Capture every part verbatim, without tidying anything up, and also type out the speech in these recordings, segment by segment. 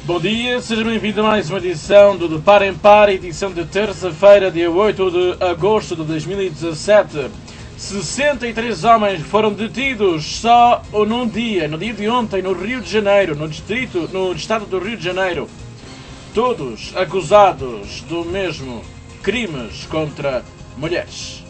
Bom dia, seja bem-vindo a mais uma edição do De Par em Par, edição de terça-feira, dia oito de agosto de dois mil e dezassete. sessenta e três homens foram detidos só num dia, no dia de ontem, no Rio de Janeiro, no distrito, no estado do Rio de Janeiro. Todos acusados do mesmo crimes contra mulheres.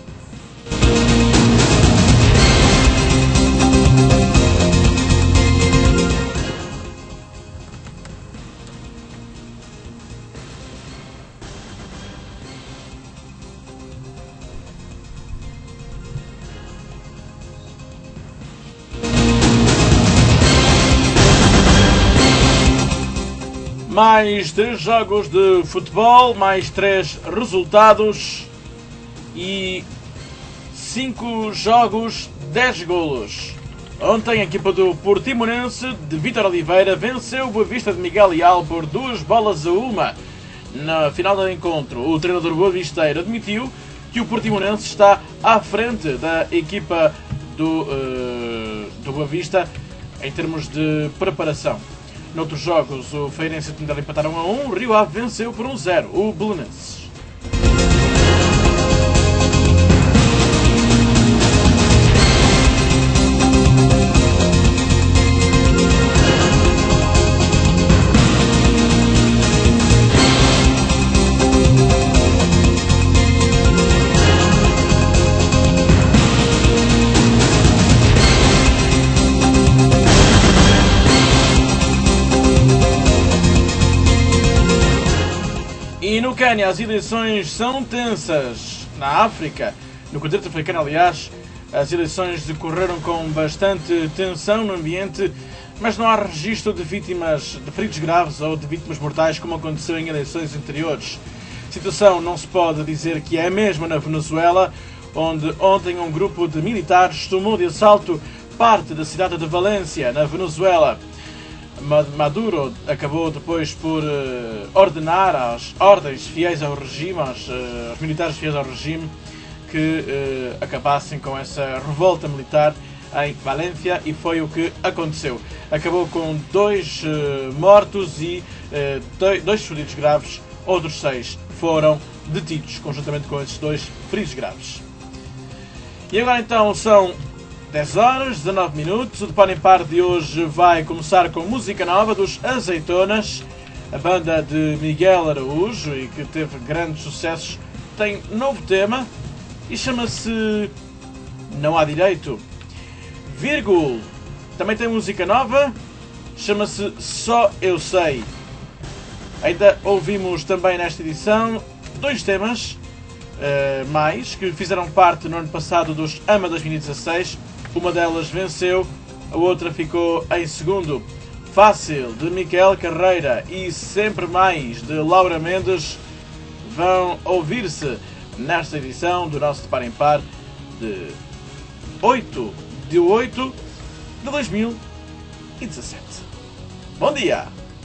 Mais três jogos de futebol, mais três resultados e cinco jogos, dez golos. Ontem a equipa do Portimonense de Vítor Oliveira venceu o Boa Vista de Miguel Leal por duas bolas a uma. Na final do encontro, o treinador boavisteiro admitiu que o Portimonense está à frente da equipa do, uh, do Boa Vista em termos de preparação. Noutros jogos, o Feirense e o Tondela empataram a um, o Rio Ave venceu por um zero o Belenenses. E no Quênia as eleições são tensas. Na África, no continente africano aliás, as eleições decorreram com bastante tensão no ambiente, mas não há registro de vítimas, de feridos graves ou de vítimas mortais como aconteceu em eleições anteriores. A situação não se pode dizer que é a mesma na Venezuela, onde ontem um grupo de militares tomou de assalto parte da cidade de Valência, na Venezuela. Maduro acabou depois por uh, ordenar às ordens fiéis ao regime, aos, uh, aos militares fiéis ao regime, que uh, acabassem com essa revolta militar em Valência, e foi o que aconteceu. Acabou com dois uh, mortos e uh, dois, dois feridos graves, outros seis foram detidos, conjuntamente com esses dois feridos graves. E agora então são dez horas, dezanove minutos. O De Par em Par de hoje vai começar com música nova dos Azeitonas, a banda de Miguel Araújo, e que teve grandes sucessos. Tem novo tema e chama-se Não Há Direito. Vírgula também tem música nova, chama-se Só Eu Sei. Ainda ouvimos também nesta edição dois temas uh, mais que fizeram parte no ano passado dos AMA dois mil e dezasseis. Uma delas venceu, a outra ficou em segundo. Fácil, de Miquel Carreira, e Sempre Mais, de Laura Mendes, vão ouvir-se nesta edição do nosso De Par em Par de oito de oito de dois mil e dezassete. Bom dia!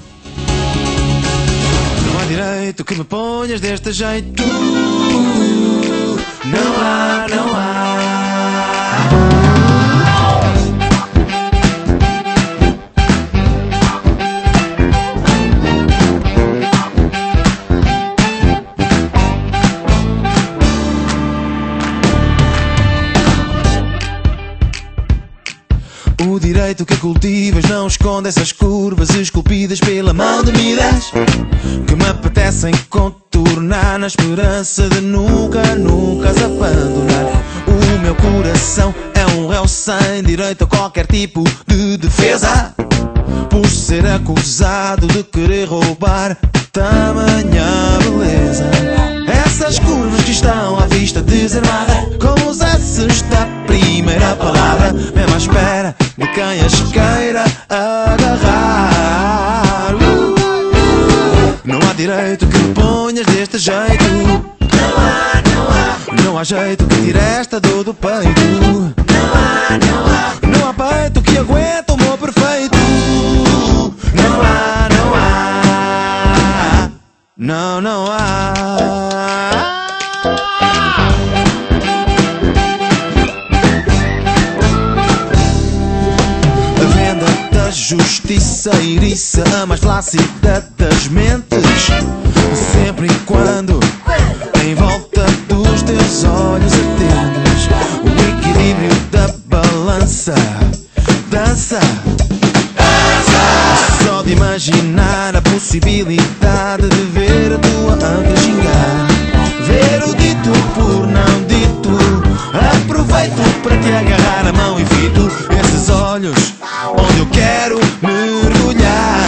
Não há direito que me ponhas deste jeito. Não há, não há. O direito que cultivas não esconde essas curvas esculpidas pela mão de Midas, que me apetecem contornar na esperança de nunca, nunca as abandonar. O meu coração é um réu sem direito a qualquer tipo de defesa, por ser acusado de querer roubar tamanha beleza. Essas curvas que estão à vista desarmada, como os S's da primeira palavra, mesmo à espera de quem as queira agarrar. uh, Não há direito que me ponhas deste jeito. Não há, não há. Não há jeito que tire esta dor do peito. Não há, não há. Não há peito que aguente o meu perfeito. Não há, não há. Não, não há. A venda da justiça feiticeiriça, a mais flácida das mentes. Sempre e quando em volta dos teus olhos atendes o equilíbrio da balança. Dança, só de imaginar a possibilidade de ver a tua anjinha, ver o dito por não dito. Aproveito para te agarrar a mão e fito esses olhos onde eu quero mergulhar.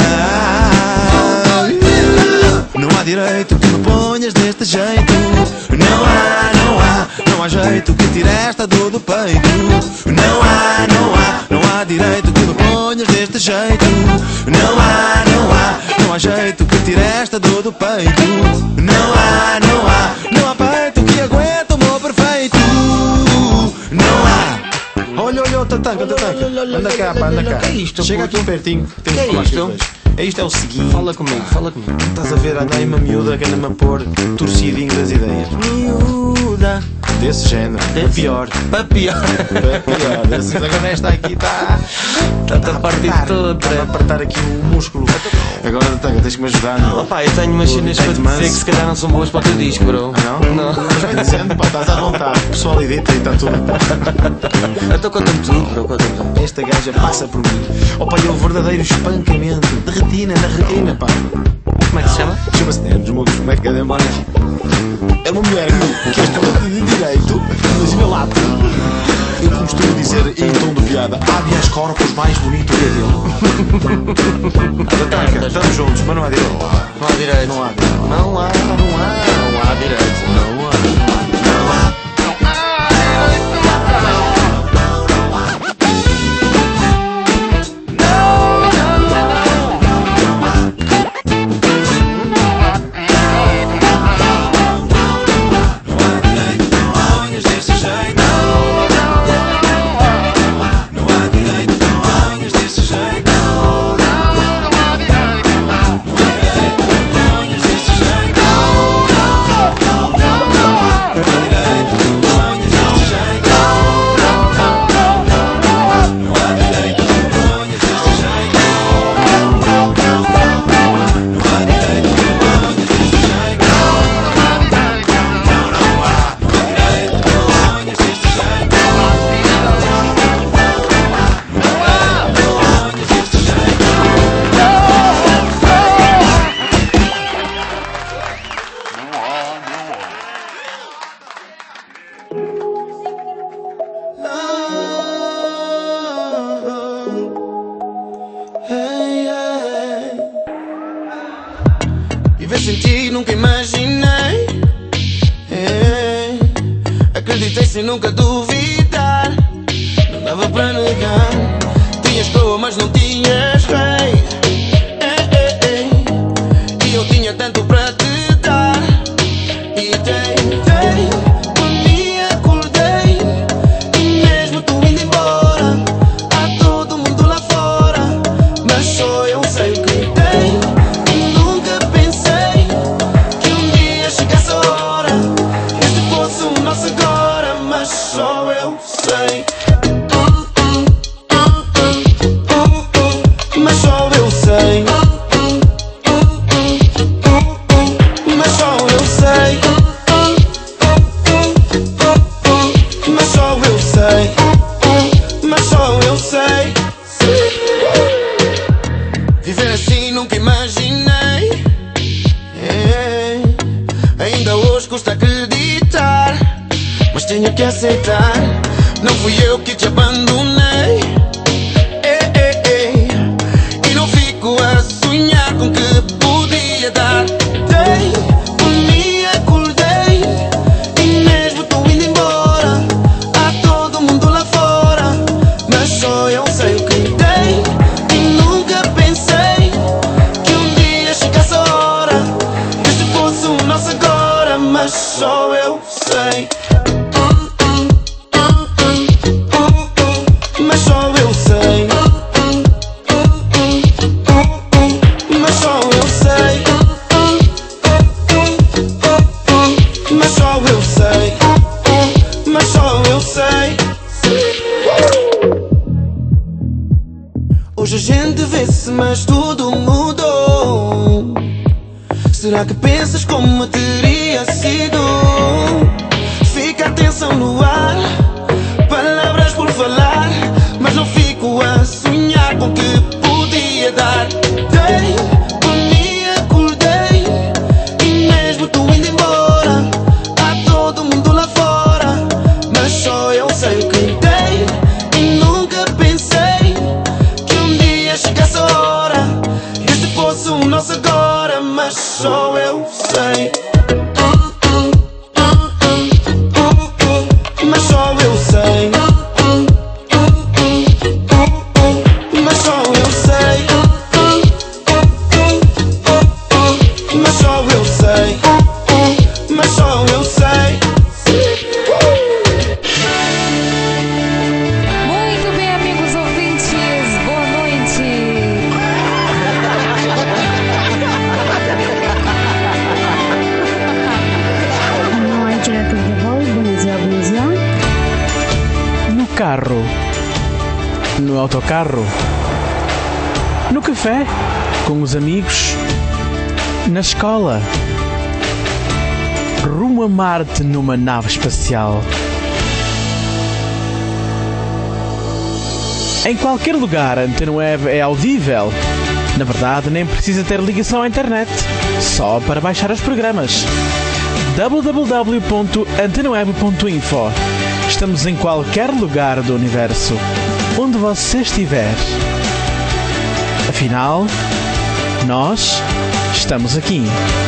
Não há direito que me ponhas deste jeito. Não há, não há, não há jeito que tire esta dor do peito. Não há, não há, não há direito que me ponhas deste jeito. Não há, não há, não há jeito que tire esta dor do peito. Não há, não há, não há peito que aguente o meu perfeito. Não há. Olha, olha, tatanca, tatanca. Anda cá, pá, anda cá. Chega aqui pertinho. Que é isto? É isto, é o seguinte. Fala comigo, fala comigo. Estás a ver, anda aí uma miúda que anda-me a pôr torcidinho das ideias. Miúda. Desse género. Para pior. Para pior. Para pior. Desse, agora esta aqui está. Está a partir toda. Está a apertar aqui o músculo. Agora Tanga, tens que me ajudar. Oh, pá, eu tenho umas cenas para te dizer que se calhar não são boas para o teu disco, bro. Ah, não? Não. Mas vai dizendo, pá, estás à vontade. O pessoal edita e está tudo. Então conta-me tudo, bro, conta-me tudo. Esta gaja passa por mim. Oh, pá, é o verdadeiro espancamento. De retina, na retina, pá. Como é que se chama? Chama-se Nervos, meu, como é que é demais? É uma mulher que esta de direito, mas meu lado. Eu costumo dizer em tom de piada: habeas corpus mais bonito que aquele. Tatanca, estamos juntos, mas não há direito. Não há direito. Não há, Não há, não há, não há direito. Não há. não há. Viver sem ti nunca imaginei. É. Acreditei sem nunca duvidar. Não dava para negar. Tinhas coroa mas não tinhas rei. É, é, é. E eu tinha tanto para te dar. E tentei, por mim acordei. E mesmo tu indo embora, há todo mundo lá fora. Mas só eu sei o que tem. Só eu sei. Mas só eu sei. Mas só eu sei. Mas só eu sei. Mas só eu sei. Viver assim nunca imaginei. É. Ainda hoje custa acreditar, mas tenho que aceitar. Não fui eu que te abandonei. Ei, ei, ei. E não fico a sonhar com que podia dar. Dei, por mim acordei. E mesmo tu indo embora, há todo mundo lá fora. Mas só eu sei o que dei. E nunca pensei que um dia chegasse a hora. Que este fosse o nosso agora. Mas só eu sei. mas tudo mudou. Será que pensas como teria sido? Fica a tensão no ar, palavras por falar, mas não fico a sonhar com o que podia dar. Dei, dormi, acordei, e mesmo tu indo embora, há todo mundo lá fora, mas só eu sei o que dei. E nunca pensei que um dia chegasse a hora, e se fosse o nosso agora, mas só eu sei. Mas só eu sei. Mas só eu sei. Mas só eu sei. Mas só eu sei. Muito bem, amigos ouvintes, boa noite. noite, diretor de voz, bom dia, bom dia. No carro, no autocarro, no café, com os amigos, na escola, rumo a Marte numa nave espacial. Em qualquer lugar, a Antena Web é audível. Na verdade, nem precisa ter ligação à internet, só para baixar os programas. w w w ponto antena web ponto info. Estamos em qualquer lugar do universo, onde você estiver. Afinal, nós estamos aqui.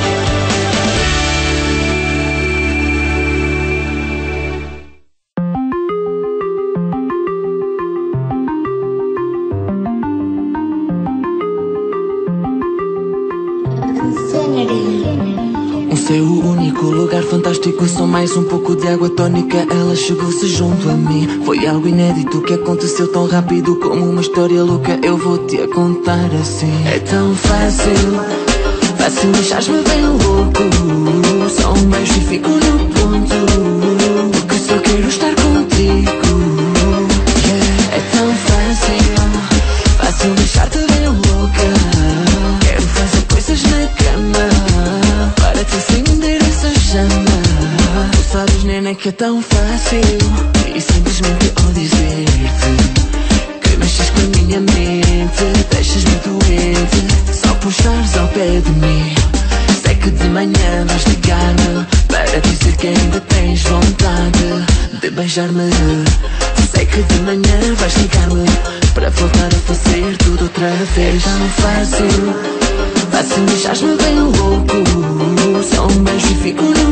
Um céu único, lugar fantástico, só mais um pouco de água tónica. Ela chegou-se junto a mim. Foi algo inédito que aconteceu tão rápido, como uma história louca. Eu vou-te a contar assim. É tão fácil, fácil deixar-me bem louco. Só um beijo e fico no ponto, porque só quero estar contigo. Yeah. É tão fácil, fácil deixar-te bem louca. Quero fazer coisas na cama para te acender essa chama. Tu sabes, nena, que é tão fácil, e simplesmente ao dizer-te que mexes com a minha mente, deixas-me doente só por estares ao pé de mim. Sei que de manhã vais ligar-me para dizer que ainda tens vontade de beijar-me. Sei que de manhã vais ligar-me para voltar a fazer tudo outra vez. É tão fácil, fácil deixar-me bem louco. Só um beijo e fico no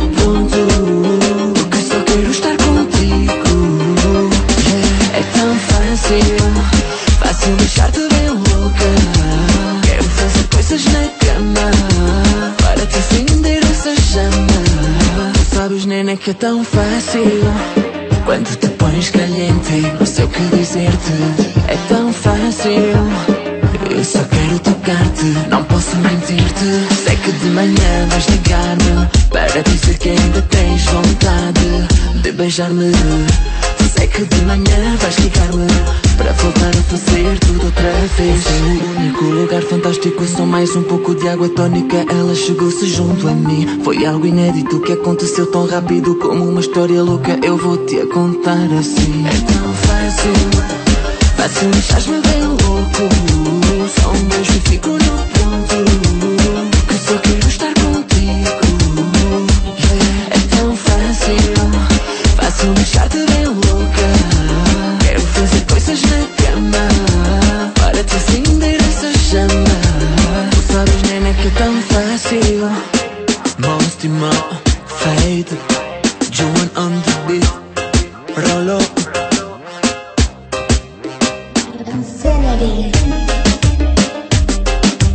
ponto, porque só quero estar contigo. Yeah. É tão fácil, fácil deixar-te bem louca. Quero fazer coisas na cama para te acender essa chama. Tu sabes, nena, que é tão fácil. Quando te pões caliente, não sei o que dizer-te. É tão fácil, eu só quero tocar-te, não posso mentir-te. Sei que de manhã vais ligar-me para dizer que ainda tens vontade de beijar-me. Sei que de manhã vais ligar-me para voltar a fazer tudo outra vez. É o único lugar fantástico, só mais um pouco de água tónica. Ela chegou-se junto a mim. Foi algo inédito que aconteceu tão rápido, como uma história louca. Eu vou-te a contar assim. É tão fácil, fácil deixar-me bem louco. Só um beijo e fico no ponto, porque só quero estar contigo. Yeah. É tão fácil, fácil deixar-te bem louca. Quero fazer coisas na cama para te acender essa chama. Tu sabes, nena, que é tão fácil. Most more fade, Joan on the beat, roll up. Insanity.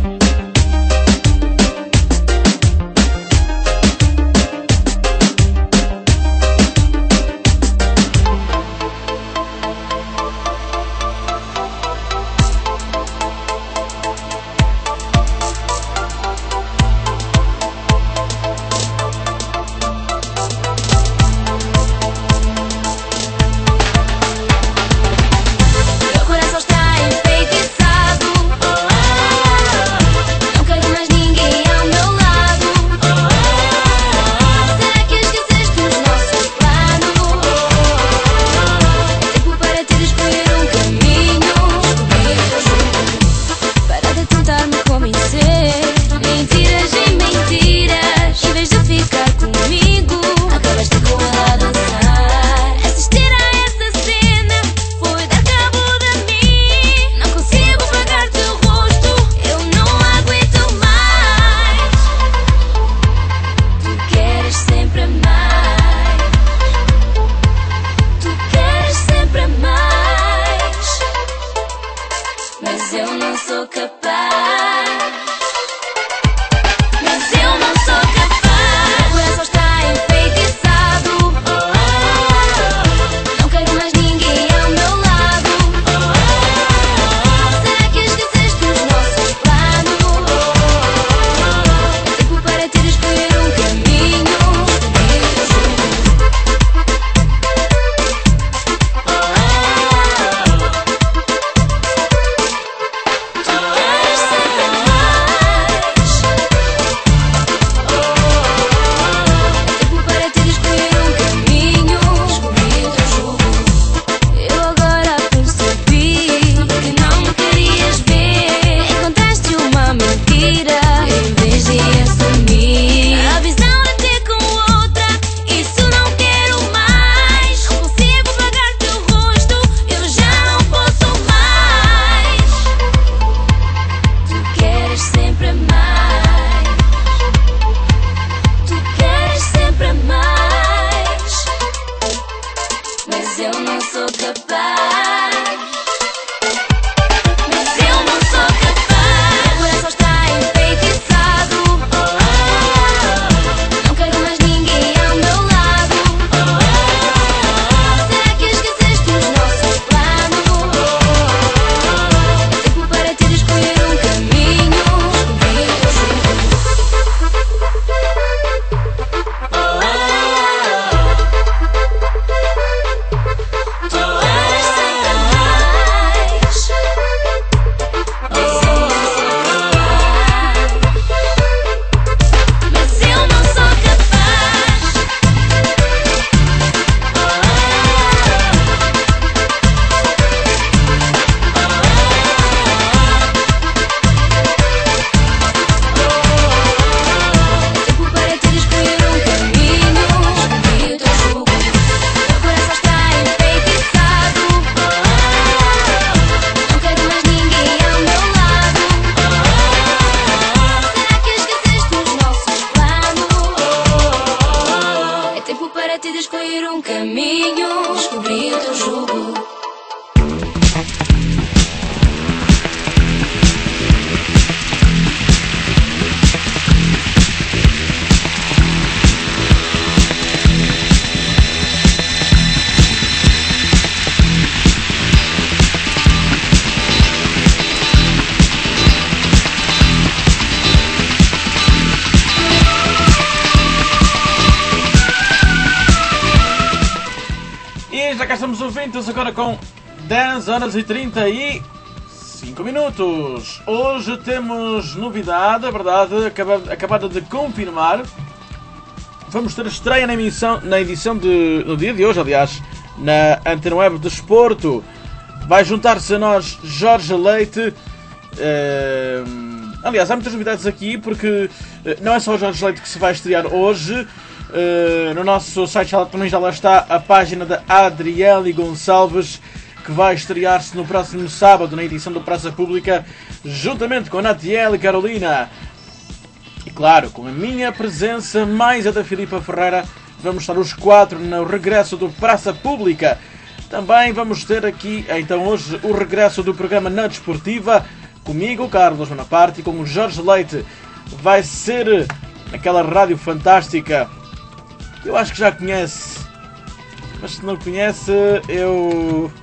já cá estamos ouvintes, agora com dez horas e trinta e cinco minutos. Hoje temos novidade, é verdade, acabada, acabada de confirmar. Vamos ter estreia na, emissão, na edição de, no dia de hoje, aliás, na Antena Web Desporto. Vai juntar-se a nós Jorge Leite. Uh, aliás, há muitas novidades aqui, porque não é só o Jorge Leite que se vai estrear hoje. Uh, no nosso site já, também já lá está a página da Adriele Gonçalves, que vai estrear-se no próximo sábado na edição do Praça Pública, juntamente com a Natiele e Carolina. E claro, com a minha presença, mais a da Filipa Ferreira, vamos estar os quatro no regresso do Praça Pública. Também vamos ter aqui, então hoje, o regresso do programa Na Desportiva, comigo, Carlos Bonaparte, e com o Jorge Leite. Vai ser naquela rádio fantástica, eu acho que já conhece, mas se não conhece, eu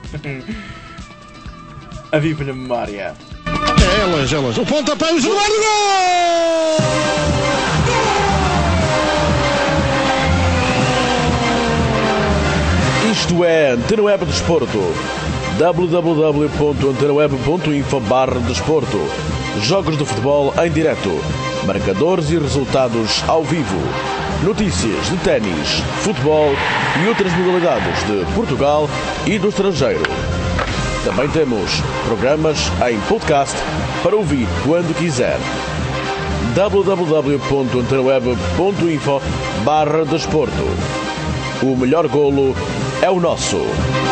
avivo na memória. Elas, elas, o pontapé, o Gilberto, gol! Isto é Antena Web Desporto. w w w ponto antena web ponto info barra desporto. Jogos de futebol em direto, marcadores e resultados ao vivo, notícias de ténis, futebol e outras modalidades de Portugal e do estrangeiro. Também temos programas em podcast para ouvir quando quiser. w w w ponto antena web ponto info barra desporto. O melhor golo é o nosso.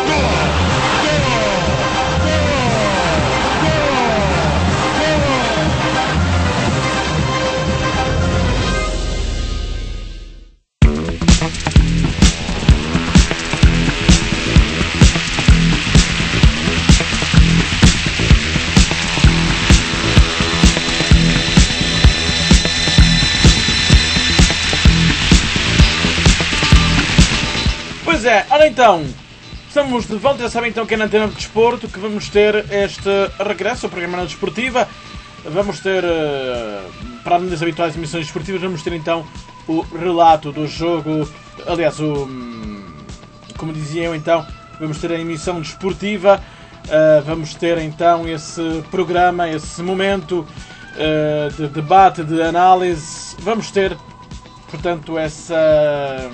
Pois é, ora então, estamos de volta, já sabem então que é na Antena de Desporto que vamos ter este regresso ao programa Na Desportiva. Vamos ter, para além das habituais emissões desportivas, vamos ter então o relato do jogo, aliás, o, como dizia eu então, vamos ter a emissão desportiva, vamos ter então esse programa, esse momento de debate, de análise, vamos ter, portanto, essa...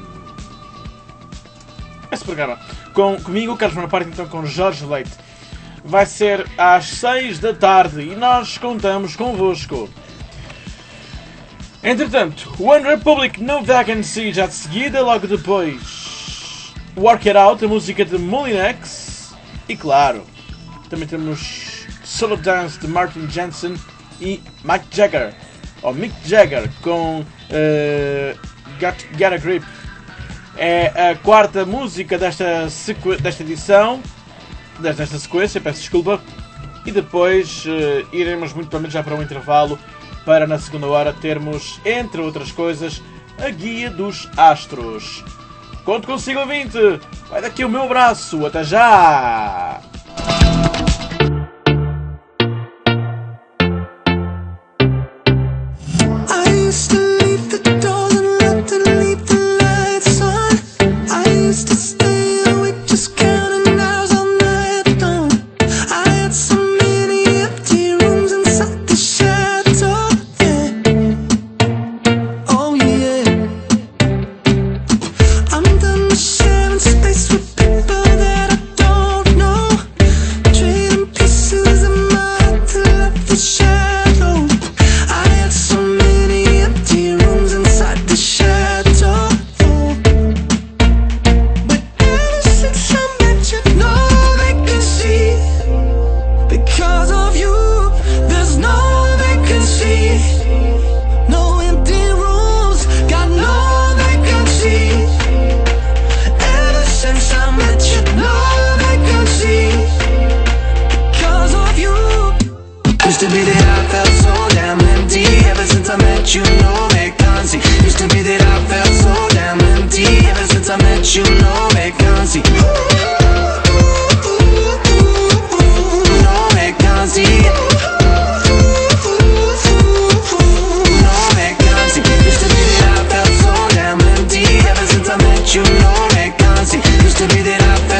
esse programa com, comigo, Carlos Bonaparte, então com Jorge Leite. Vai ser às seis da tarde e nós contamos convosco. Entretanto, One Republic No Vacancy já de seguida, logo depois Work It Out, a música de Molinex, e claro, também temos Solo Dance de Martin Jensen e Mick Jagger, ou Mick Jagger com uh, Get, Get a Grip. É a quarta música desta, sequ... desta edição, desta sequência, peço desculpa, e depois uh, iremos muito provavelmente já para um intervalo, para na segunda hora termos, entre outras coisas, a Guia dos Astros. Conto consigo, ouvinte! Vai daqui o meu abraço, até já! Used to be that I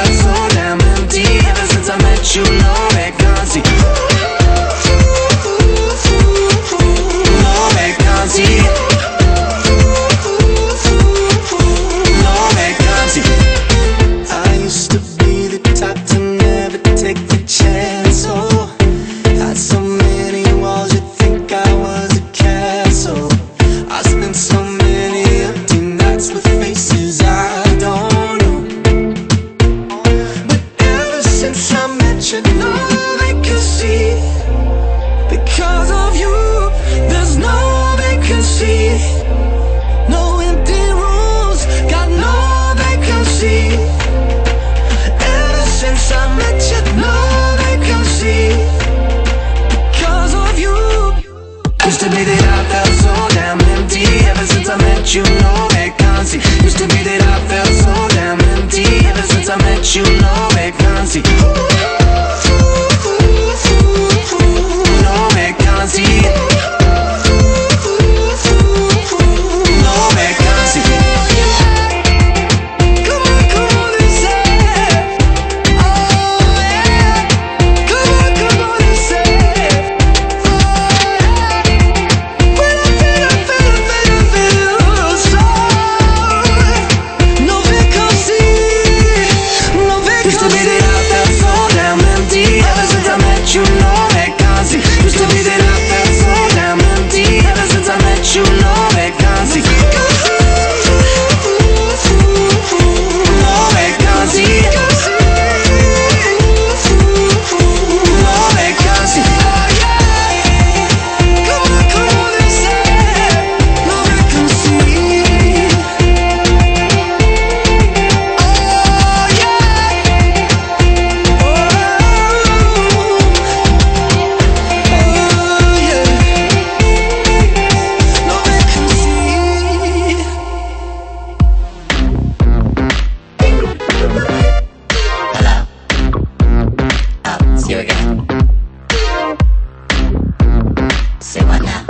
Say what now?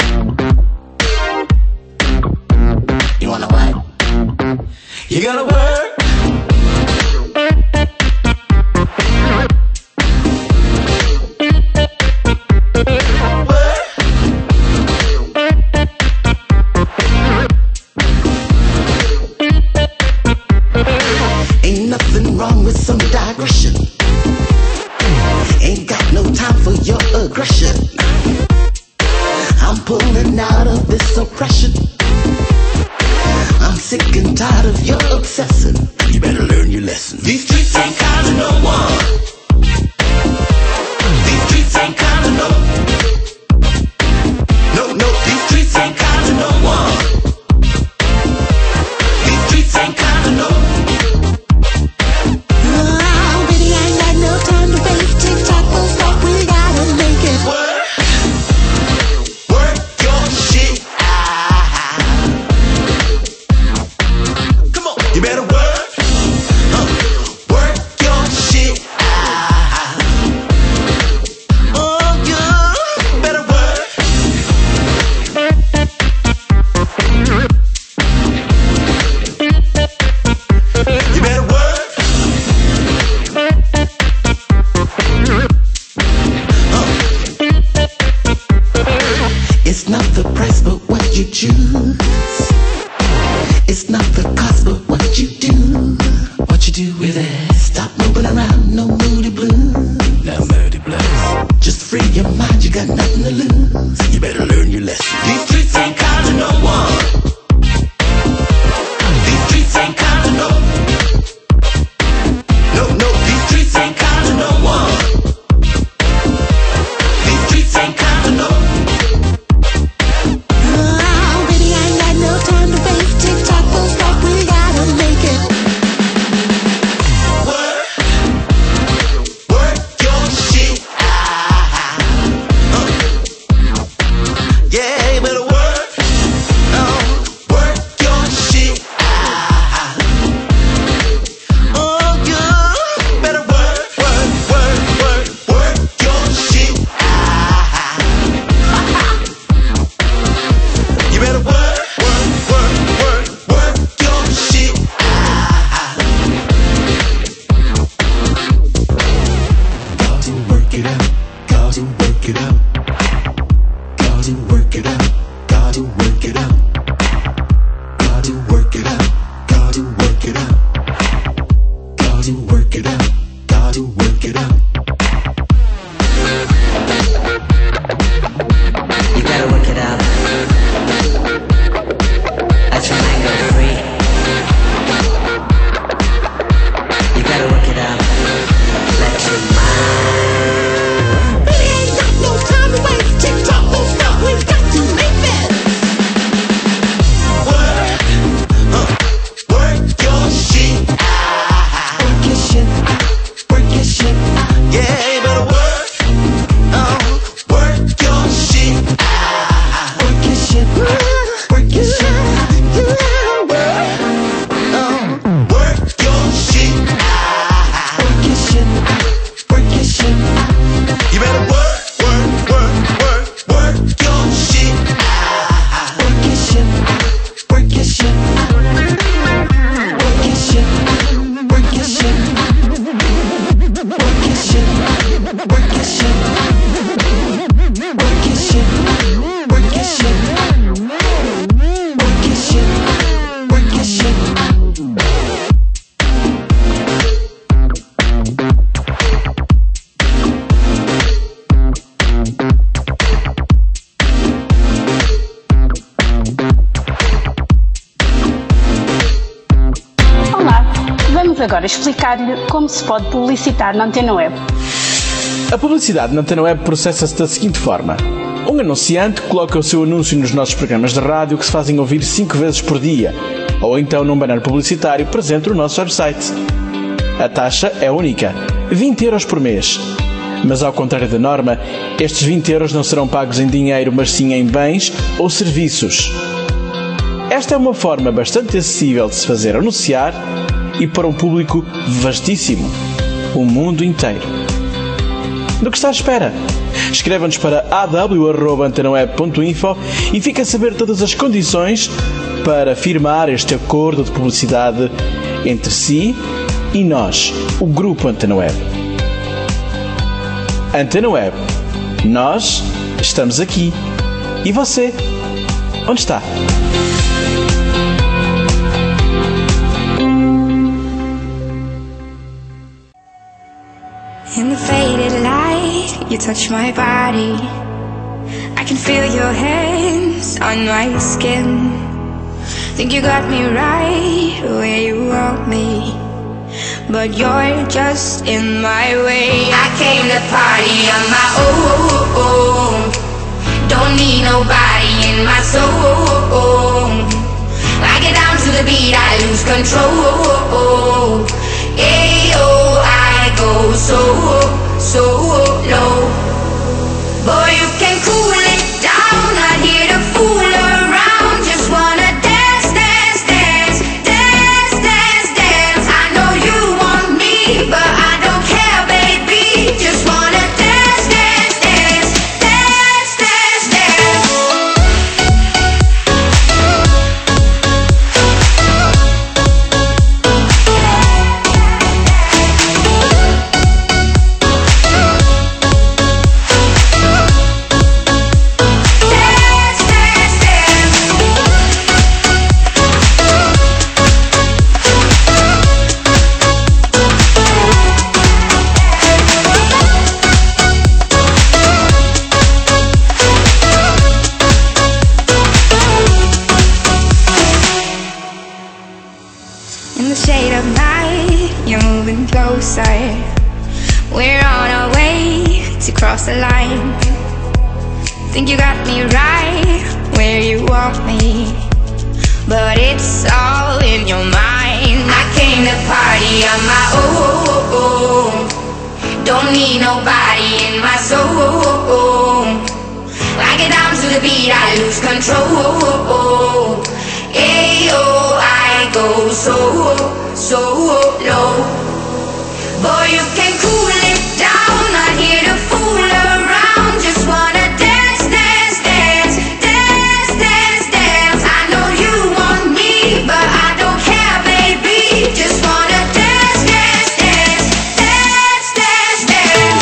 You wanna what? You gotta work. Ain't nothing wrong with some digression. Ain't got no time for your aggression. I'm pulling out of this oppression. I'm sick and tired of your obsessing. You better learn your lesson. These streets ain't kind of no one. These streets ain't kind of no. No, no, these streets ain't kind of no one. These streets ain't kind of no. Oh, baby, I ain't got no time to waste. Tick-tock, full stop, we gotta make it work. Work your shit out. Come on, you better work. Uh, work your shit out. Oh, you better work. You better work. It's not the price, but what you choose. It's not the cost, but what you do. What you do with it. Stop moving around, no moody blues. No moody blues. Just free your mind, you got nothing to lose. You better learn your lesson. These streets ain't kind of no one. These streets ain't kind of no. No, no, these streets ain't kind of no one. These streets ain't kind of no. Oh, baby, I ain't got no time to waste. Tick-tock, full stop, we gotta make it work. Work your shit out. Uh. Yeah, you better work. Oh, work your shit out. Oh, you better work, work, work, work, work your shit out. You better work, work, work, work, work your shit out. Gotta work it out, gotta work it out. Gotta work it out, gotta work it out. Gotta work it out, gotta work it out. Gotta work it out, gotta work it out. You gotta work it out. That's your mind go free. You gotta work it out. Let your mind. Baby, ain't got no time to waste. Tick-tock, full stop, we've got to make that work. Uh, work your shit out. Work your shit out. Work your shit out. Yeah, you better work. Oh, work your shit out. Work your shit out. Work your shit out. You gotta work. Oh, work your shit out. Work your shit out. Work your shit out. You better work, work, work, work, work your shit out. Work your shit out. Work your shit out. Work your shit out. Work your shit out. Work your shit out. Work your shit out. Work your shit out. Work your shit out. Work your shit out. Work your shit out. Olá, vamos agora explicar-lhe como se pode publicitar na Antena Web. A publicidade na Antena Web processa-se da seguinte forma. Um anunciante coloca o seu anúncio nos nossos programas de rádio que se fazem ouvir cinco vezes por dia, ou então num banner publicitário presente no nosso website. A taxa é única, vinte euros por mês. Mas ao contrário da norma, estes vinte euros não serão pagos em dinheiro, mas sim em bens ou serviços. Esta é uma forma bastante acessível de se fazer anunciar e para um público vastíssimo, o mundo inteiro. Do que está à espera? Escreva-nos para a w arroba antena web ponto info e fique a saber todas as condições para firmar este acordo de publicidade entre si e nós, o Grupo Antena Web. Antena Web. Nós estamos aqui. E você? Onde está? In the faded light, you touch my body. I can feel your hands on my skin. Think you got me right where you want me, but you're just in my way. I came to party on my own. Don't need nobody in my soul. I get down to the beat, I lose control. Ayo, I go so, so low. Boy, you can cool it down, not here to fool around. Just wanna dance, dance, dance, dance, dance, dance. I know you want me, but I don't care, baby. Just wanna dance, dance, dance, dance, dance, dance. In the shade of night, you're moving closer. We're on our way to cross the line. Think you got me right where you want me, but it's all in your mind. I came to party on my own. Don't need nobody in my soul. I get down to the beat, I lose control. Ayo, I go so, so low. Boy, you can cool it down, not here to fool around. Just wanna dance, dance, dance, dance, dance, dance. I know you want me, but I don't care, baby. Just wanna dance, dance, dance, dance, dance, dance.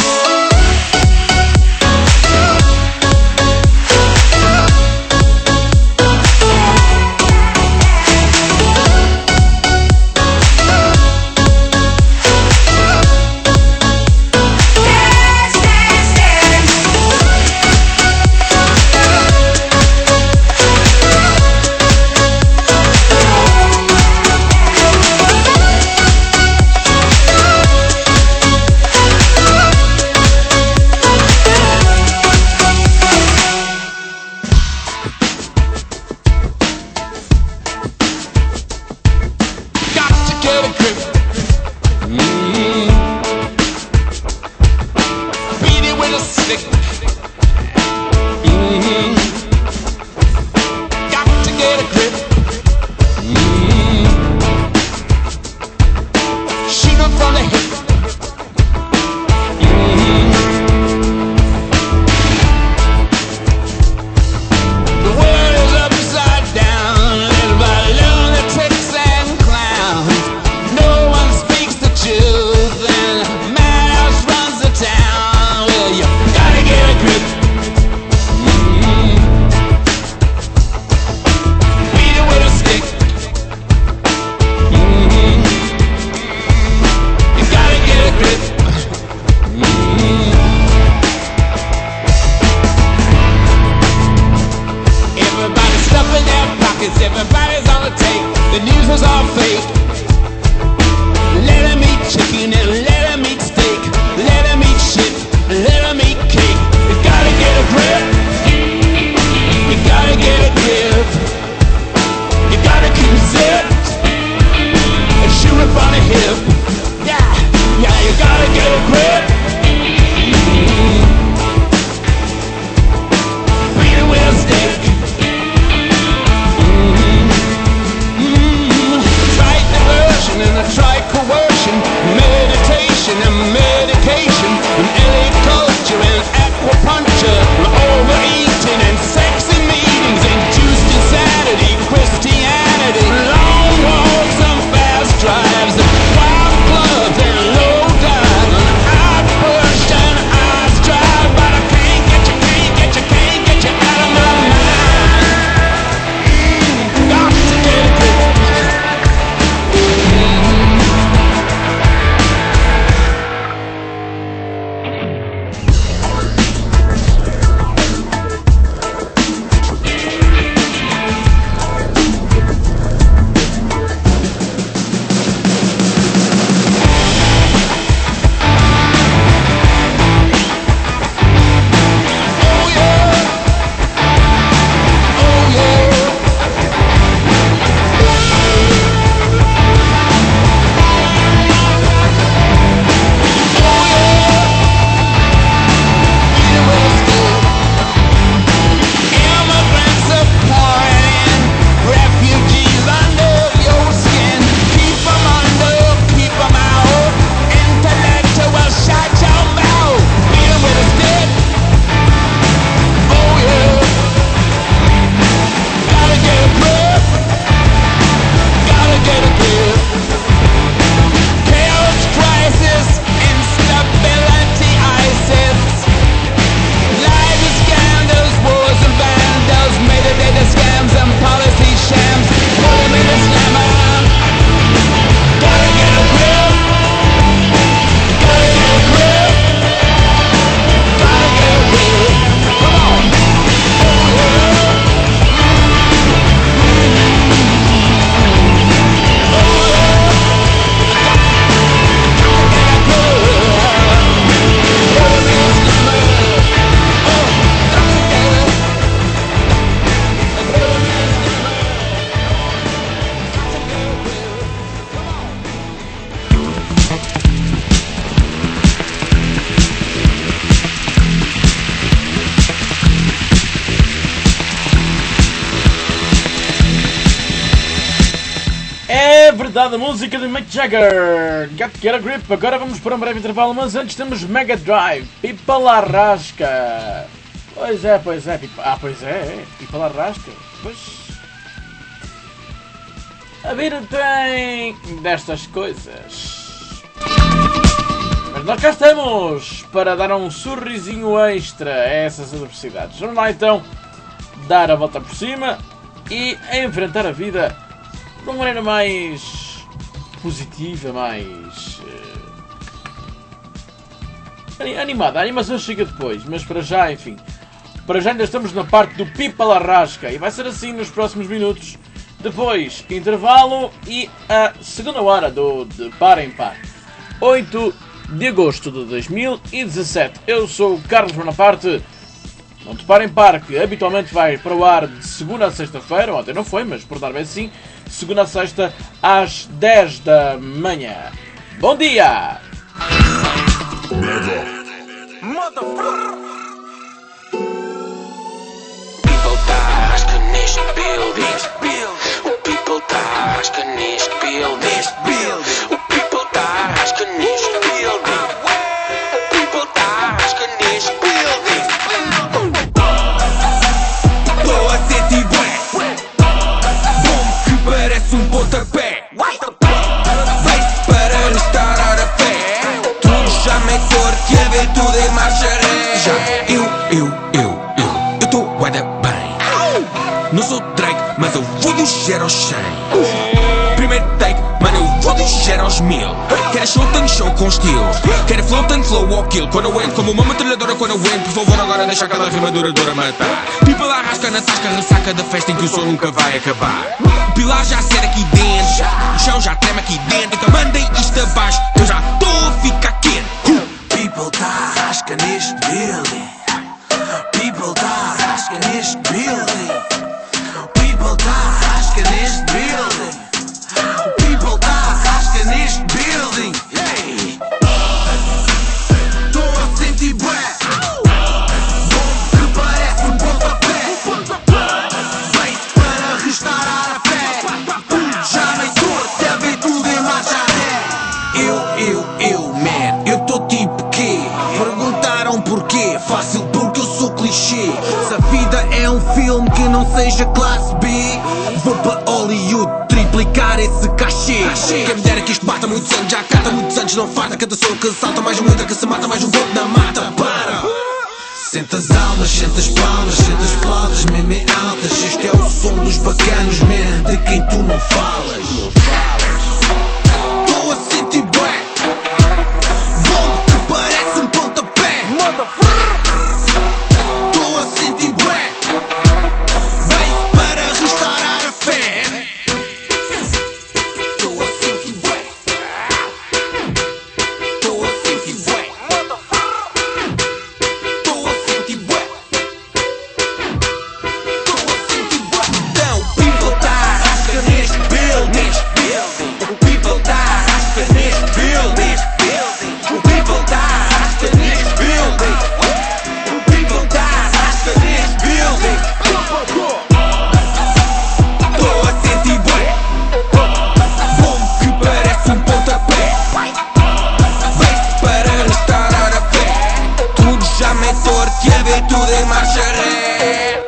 Right dada a música de Mick Jagger, Got to Get a Grip. Agora vamos para um breve intervalo, mas antes temos Mega Drive, Pipa Larrasca. Pois é, pois é, Pipa... Ah, pois é, é, Pipa Larrasca. Pois... A vida tem destas coisas. Mas nós cá estamos para dar um sorrisinho extra a essas adversidades. Vamos lá então dar a volta por cima e enfrentar a vida de uma maneira mais positiva, mais uh, animada. A animação chega depois, mas para já, enfim, para já ainda estamos na parte do Pipa Larrasca e vai ser assim nos próximos minutos. Depois, intervalo e a segunda hora do de Par em Par, oito de agosto de dois mil e dezassete. Eu sou o Carlos Bonaparte. Não te Par em Par, que habitualmente vai para o ar de segunda a sexta-feira, ontem não foi, mas por dar bem sim, segunda a sexta às dez da manhã. Bom dia! People tá rasca neste building. O people tá rasca neste building. O people tá rasca neste building. O people tá rasca neste building. Tô a sentir bué. Bom que parece um pontapé. Veio-se para restaurar a fé. Tudo já me torto e a ver tudo em marcha ré. Já eu, eu, eu, eu, eu tô bué da bem. Não sou Drake, mas eu vou dos zero aos cem. Primeiro take, mano, eu vou dos zero aos mil. Quero show, tenho show com estilo. Quero flow, tenho flow ou kill. Quando eu entro como uma metralhadora, quando eu entro, por favor, agora deixa aquela rima duradoura matar. People arrasca na tasca, ressaca da festa em que o som nunca vai acabar. O pilar já cera aqui dentro, o chão já treme aqui dentro. Então mandem isto abaixo, eu já estou a ficar quente. People tá arrasca neste building. People tá arrasca neste building. People tá arrasca neste building. People tá arrasca neste building. Hey. Tô a sentir bué. Bom que parece um pontapé. Veio-se para restaurar a fé. Já me torto a ver tudo em marcha ré. Eu, eu, eu, man, eu tô tipo quê? Perguntaram porquê? Fácil porque eu sou clichê. Se a vida é um filme que não seja classe B, vou para Hollywood triplicar esse cachê. Quem me dera que isto bata muitos anos, já cata muitos anos, não farta. Cada som que salta, mais um entra que se mata, mais um golpe na mata. Para! Senta as almas, senta as palmas, senta as flautas, mesmo em altas. Este é o som dos bacanos, man, de quem tu não falas. Tô a sentir bué. Bom que parece um pontapé. Tô a sentir bué. Veio para restaurar a fé. Tô a sentir bué. Tô a sentir bué. Tô a sentir bué. Tô a sentir bué. Então o people tá arrasca neste building. O people tá arrasca neste building. O people tá arrasca neste building. O people tá arrasca neste building. Tô a sentir bué. Bom que parece um pontapé. Veio-se para restaurar a fé. Tudo já me torto e a ver tudo em marcha ré.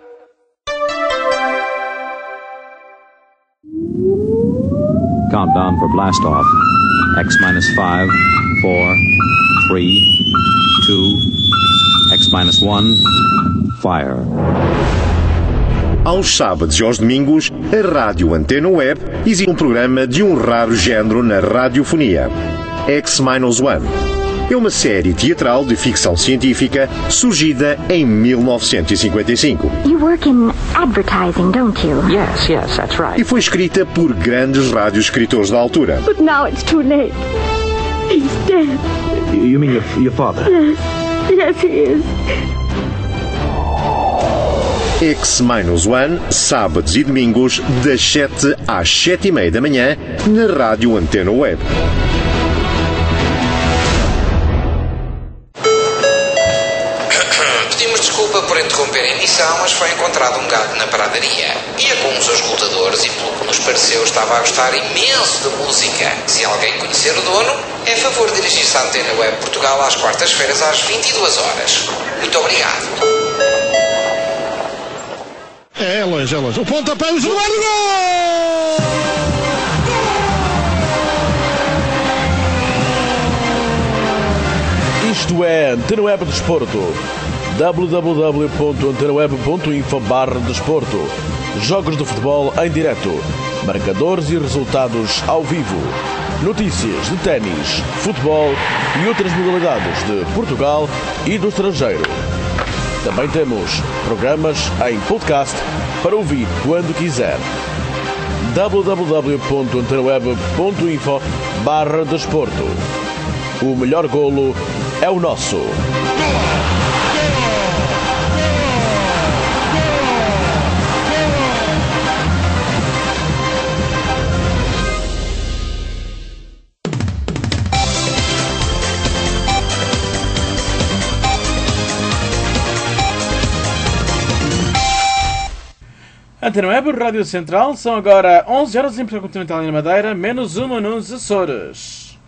Countdown for blast off. X minus five, four, three, two, X minus one, fire. Aos sábados e aos domingos, a Rádio Antena Web exibe um programa de um raro género na radiofonia. X minus one. É uma série teatral de ficção científica surgida em mil novecentos e cinquenta e cinco. You work in advertising, don't you? Yes, yes, that's right. E foi escrita por grandes radioescritores da altura. But now it's too late. He's dead. You mean your, your father? Yes, yes he is. X minus one, sábados e domingos, das sete às sete e meia da manhã, na Rádio Antena Web. Pedimos desculpa por interromper a emissão. exposição, mas foi encontrado um gato na pradaria. Ia com os escutadores e, pelo que nos pareceu, estava a gostar imenso de música. Se alguém conhecer o dono, é favor dirigir-se à Antena Web Portugal às quartas-feiras às vinte e duas horas. Muito obrigado. É longe, é longe. O pontapé, o Gilmar do gol! Isto é Antena Web Desporto. w w w ponto antena web ponto info barra desporto. Jogos de futebol em direto. Marcadores e resultados ao vivo. Notícias de ténis, futebol e outras modalidades de Portugal e do estrangeiro. Também temos programas em podcast para ouvir quando quiser. w w w ponto antena web ponto info barra desporto. O melhor golo é o nosso. Antena Web, Rádio Central, são agora onze horas em Portugal Continental e na Madeira, menos uma nos Açores.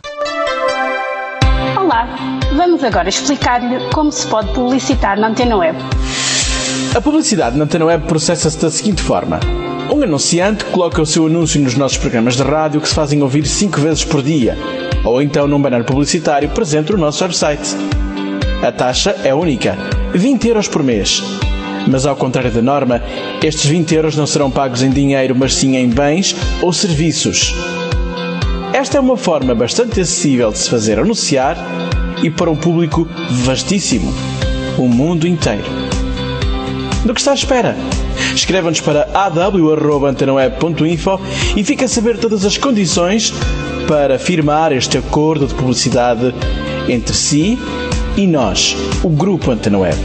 Olá, vamos agora explicar-lhe como se pode publicitar na Antena Web. A publicidade na Antena Web processa-se da seguinte forma. Um anunciante coloca o seu anúncio nos nossos programas de rádio que se fazem ouvir cinco vezes por dia, ou então num banner publicitário presente no nosso website. A taxa é única, vinte euros por mês. Mas ao contrário da norma, estes vinte euros não serão pagos em dinheiro, mas sim em bens ou serviços. Esta é uma forma bastante acessível de se fazer anunciar e para um público vastíssimo, o mundo inteiro. Do que está à espera? Escreva-nos para a w arroba antena web ponto info e fique a saber todas as condições para firmar este acordo de publicidade entre si e nós, o Grupo Antena Web.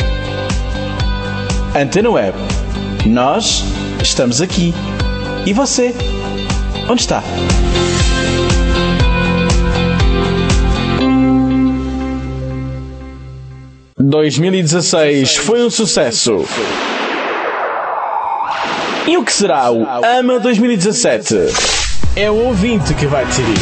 Antena Web. Nós estamos aqui. E você? Onde está? dois mil e dezasseis foi um sucesso. E o que será o AMA dois mil e dezassete? É o ouvinte que vai decidir.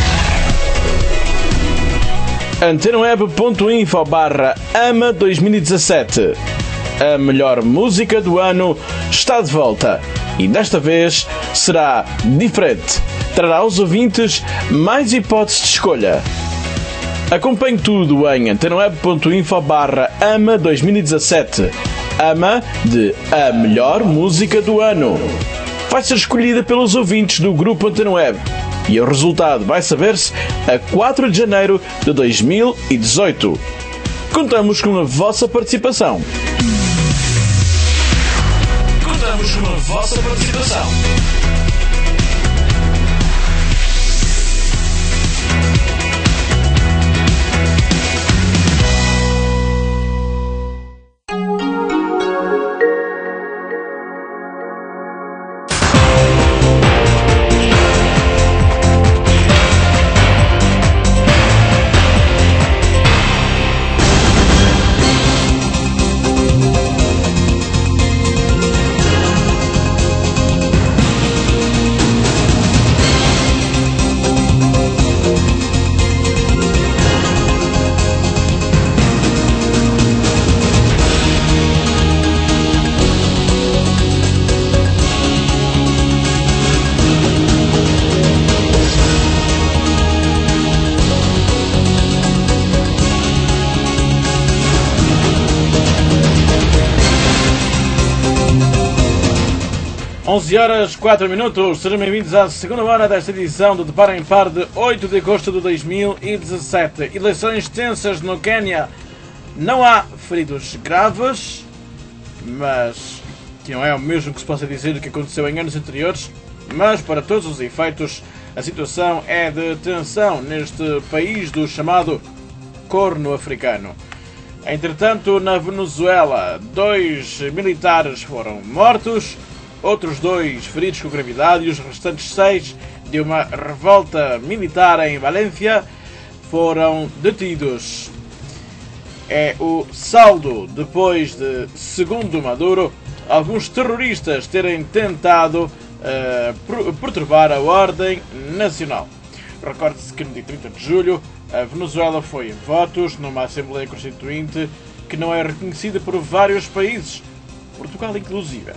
antena web ponto info barra AMA dois mil e dezassete. A melhor música do ano está de volta e desta vez será diferente. Trará aos ouvintes mais hipóteses de escolha. Acompanhe tudo em antena web ponto info barra AMA dois mil e dezassete. AMA de A Melhor Música do Ano. Vai ser escolhida pelos ouvintes do Grupo Antena Web e o resultado vai saber-se a quatro de janeiro de dois mil e dezoito. Contamos com a vossa participação. Contamos com a vossa participação. onze horas e quatro minutos, sejam bem-vindos à segunda hora desta edição do De Par em Par de oito de agosto de dois mil e dezassete. Eleições tensas no Quénia. Não há feridos graves, mas que não é o mesmo que se possa dizer do que aconteceu em anos anteriores, mas para todos os efeitos a situação é de tensão neste país do chamado Corno Africano. Entretanto, na Venezuela, dois militares foram mortos, outros dois feridos com gravidade e os restantes seis de uma revolta militar em Valência foram detidos. é o saldo depois de, segundo Maduro, alguns terroristas terem tentado uh, perturbar a ordem nacional. Recorde-se que no dia trinta de julho a Venezuela foi em votos numa Assembleia Constituinte que não é reconhecida por vários países, Portugal inclusive.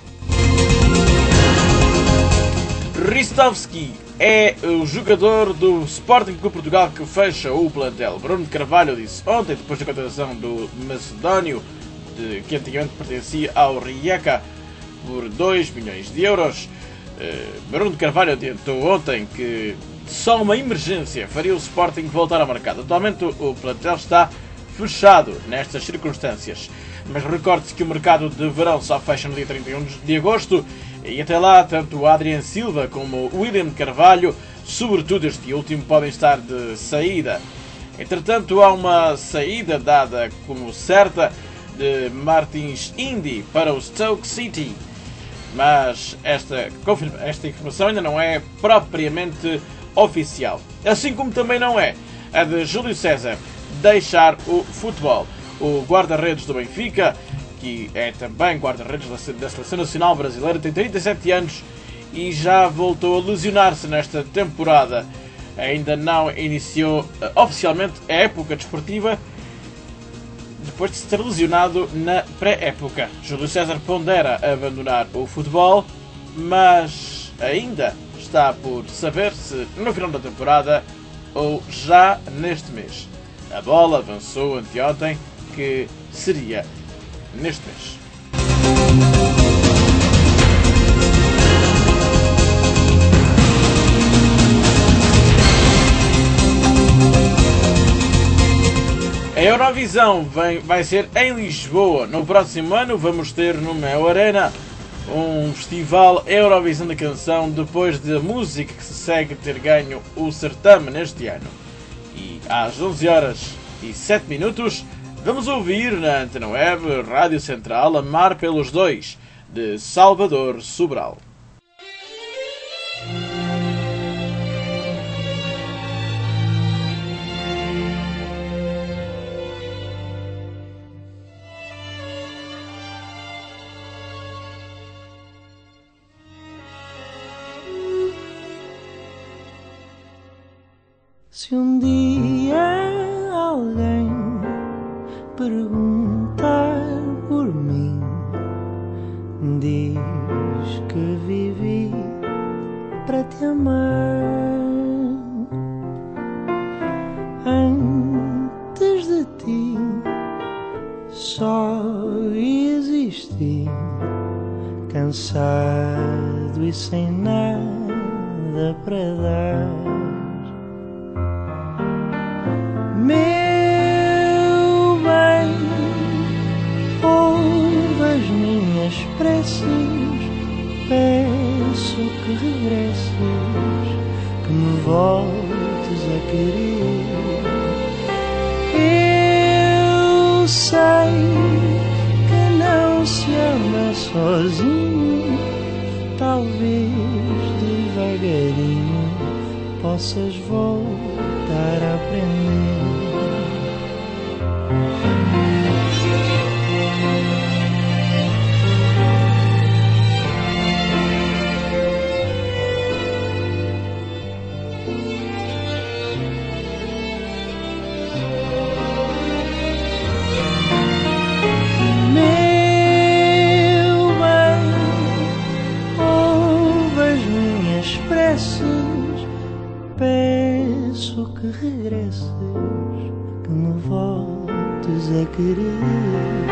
Ristovski é o jogador do Sporting Clube Portugal que fecha o plantel. Bruno de Carvalho disse ontem, depois da contratação do macedónio, de, que antigamente pertencia ao Rijeka, por dois milhões de euros. Uh, Bruno de Carvalho adiantou ontem que só uma emergência faria o Sporting voltar ao mercado. Atualmente o plantel está fechado nestas circunstâncias. Mas recorde-se que o mercado de verão só fecha no dia trinta e um de agosto e até lá tanto o Adrian Silva como o William de Carvalho, sobretudo este último, podem estar de saída. Entretanto, há uma saída dada como certa de Martins Indi para o Stoke City, mas esta, esta informação ainda não é propriamente oficial. Assim como também não é a de Júlio César deixar o futebol. O guarda-redes do Benfica, que é também guarda-redes da Seleção Nacional Brasileira, tem trinta e sete anos e já voltou a lesionar-se nesta temporada. Ainda não iniciou uh, oficialmente a época desportiva depois de se ter lesionado na pré-época. Júlio César pondera abandonar o futebol, mas ainda está por saber se no final da temporada ou já neste mês. A bola avançou anteontem que seria neste mês. A Eurovisão vem, vai ser em Lisboa. No próximo ano vamos ter no Mel Arena um festival Eurovisão da canção, depois da música que se segue ter ganho o certame neste ano. E às onze horas e sete minutos vamos ouvir na Antena Web Rádio Central Amar pelos Dois, de Salvador Sobral. Se um dia alguém perguntar por mim, diz que vivi para te amar. Antes de ti só existi, cansado e sem nada para dar. Meu bem, ouve as minhas preces, peço que regresses, que me voltes a querer. Eu sei que não se ama sozinho, talvez devagarinho possas voltar a aprender. Meu bem, ouve as minhas preces, peço que regresses, que me voltes a querer.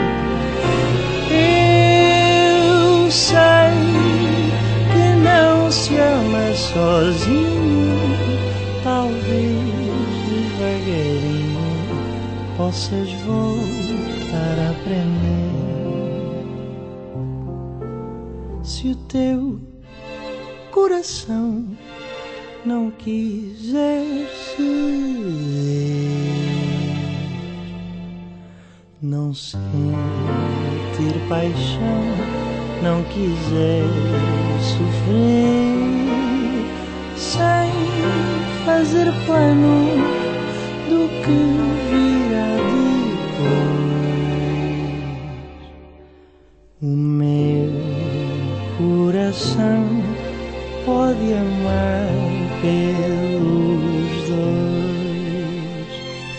Eu sei que não se ama sozinho, talvez devagarinho possas voltar a aprender. Se o teu coração não quiser ceder, não sentir paixão, não quiser sofrer, sem fazer planos do que virá O meu coração pode amar pelos dois.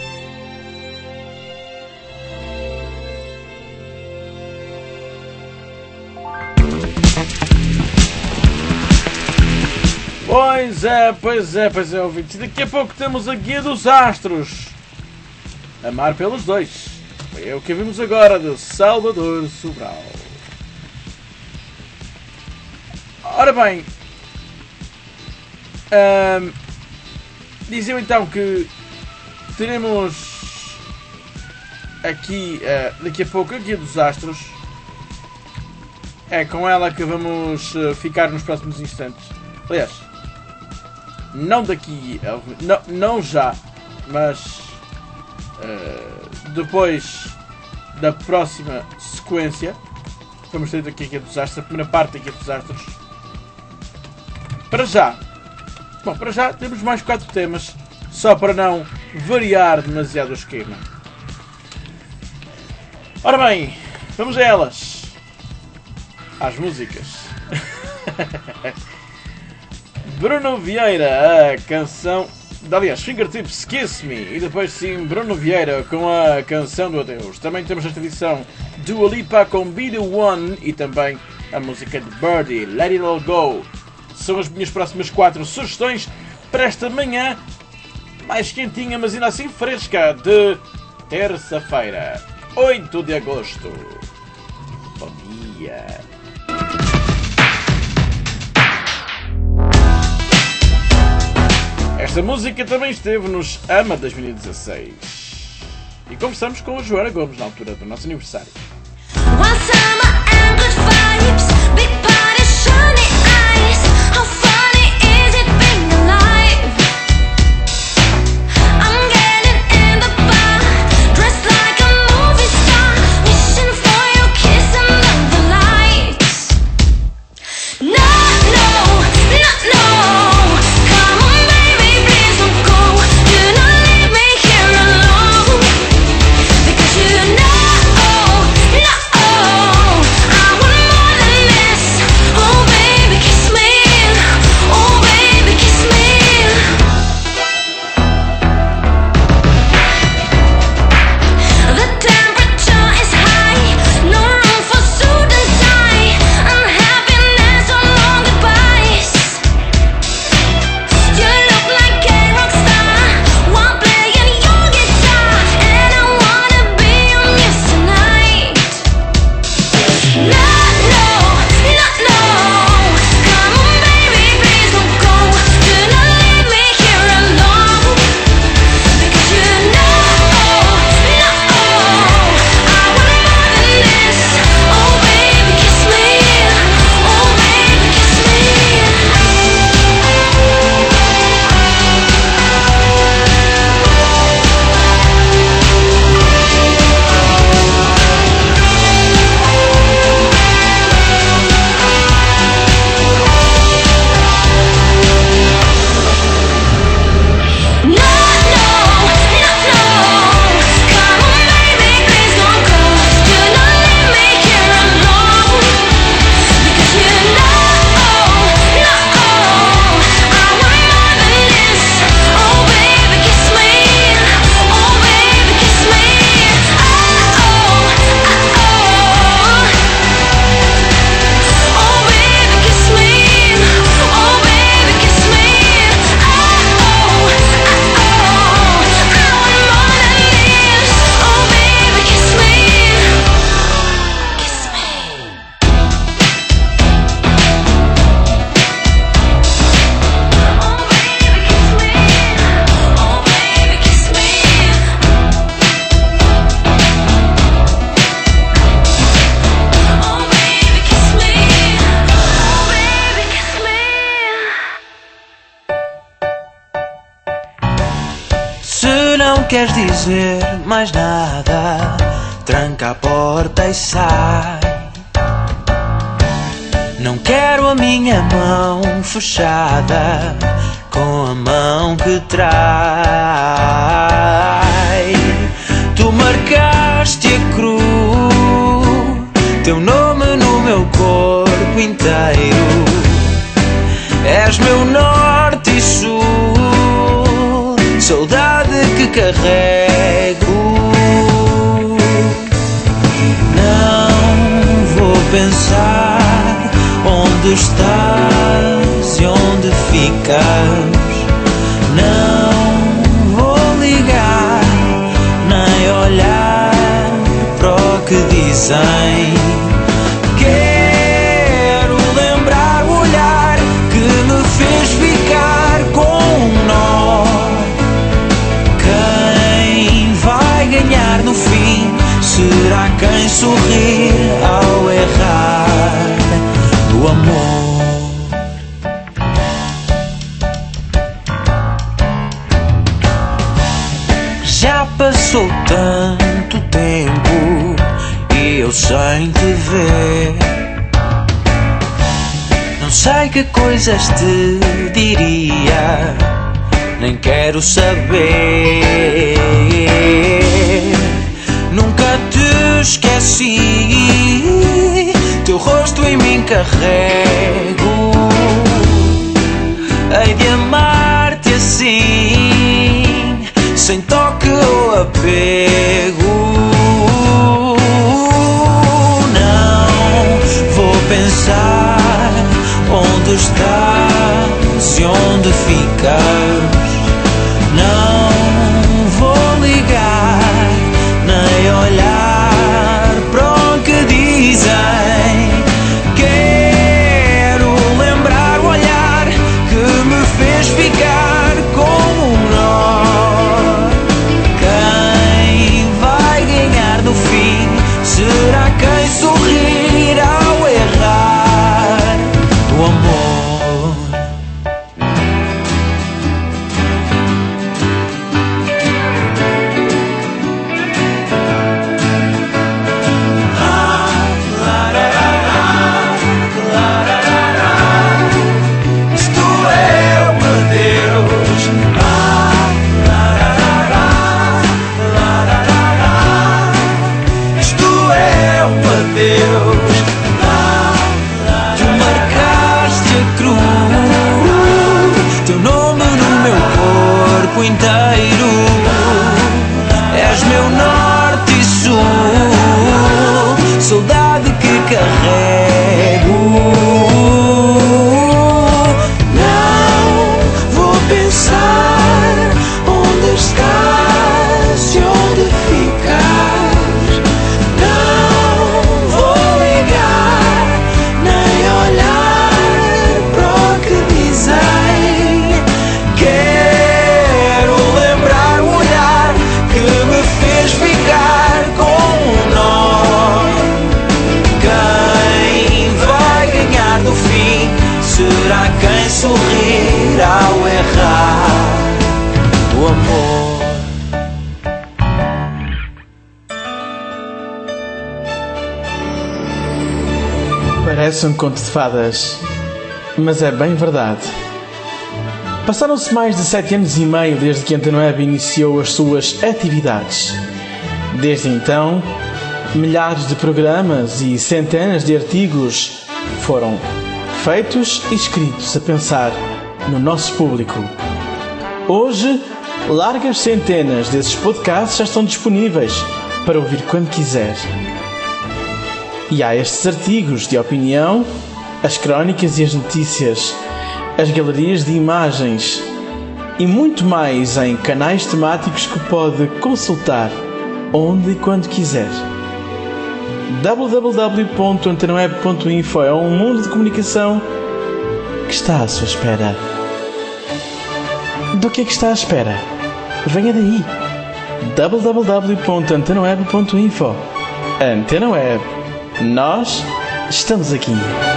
Pois é, pois é, pois é, ouvintes. Daqui a pouco temos a Guia dos Astros. Amar pelos dois. É o que vimos agora de Salvador Sobral. Ora bem, hum, diziam então que teremos aqui, uh, daqui a pouco, a Guia dos Astros. É com ela que vamos uh, ficar nos próximos instantes. Aliás, não daqui, não, não já, mas uh, depois da próxima sequência, vamos ter aqui a Guia dos Astros, a primeira parte da Guia dos Astros. Para já, bom, para já temos mais quatro temas, só para não variar demasiado o esquema. Ora bem, vamos a elas, às músicas. Bruno Vieira, a canção, aliás, Fingertips Kiss Me, e depois sim Bruno Vieira com a canção do adeus. Também temos esta edição Dua Lipa com Be The One e também a música de Birdie, Let It All Go. São as minhas próximas quatro sugestões para esta manhã mais quentinha, mas ainda assim fresca, de terça-feira, oito de agosto. Bom dia. Esta música também esteve nos AMA dois mil e dezasseis. E conversamos com a Joana Gomes na altura do nosso aniversário. Queres dizer mais nada? Tranca a porta e sai. Não quero a minha mão fechada com a mão que trai. Tu Tu marcaste a cruz, teu nome no meu corpo inteiro. És meu norte e sul, saudade que carrego. Não vou pensar onde estás e onde ficas. Não vou ligar nem olhar para o que dizem. Quero lembrar o olhar que me fez ficar com um nó. Quem vai ganhar no fim? Será quem sorrir ao errar do amor? Já passou tanto tempo e eu sem te ver. Não sei que coisas te diria, nem quero saber. Nunca te esqueci, teu rosto em mim carrego. Hei de amar-te assim, sem toque ou apego. Não vou pensar onde estás e onde ficas. Não vou ligar nem olhar para o que dizem. Quero lembrar o olhar que me fez ficar com um nó. Quem vai ganhar no fim? Será quem sorrir ao errar do amor? Inteiro, és meu norte e sul, saudade que carrego. Não vou pensar onde estás e onde ficas. Não vou ligar nem olhar para o que dizem. Quero lembrar o olhar que me fez ficar com um nó. Quem vai ganhar no fim? Será quem sorrir ao errar o amor? Parece um conto de fadas, mas é bem verdade. Passaram-se mais de sete anos e meio desde que a Antena Web iniciou as suas atividades. Desde então, milhares de programas e centenas de artigos foram feitos e escritos a pensar no nosso público. Hoje, largas centenas desses podcasts já estão disponíveis para ouvir quando quiser. E há estes artigos de opinião, as crónicas e as notícias, as galerias de imagens e muito mais em canais temáticos que pode consultar onde e quando quiser. w w w ponto antena web ponto info é um mundo de comunicação que está à sua espera. Do que é que está à espera? Venha daí. w w w ponto antena web ponto info. Antena Web. Nós estamos aqui.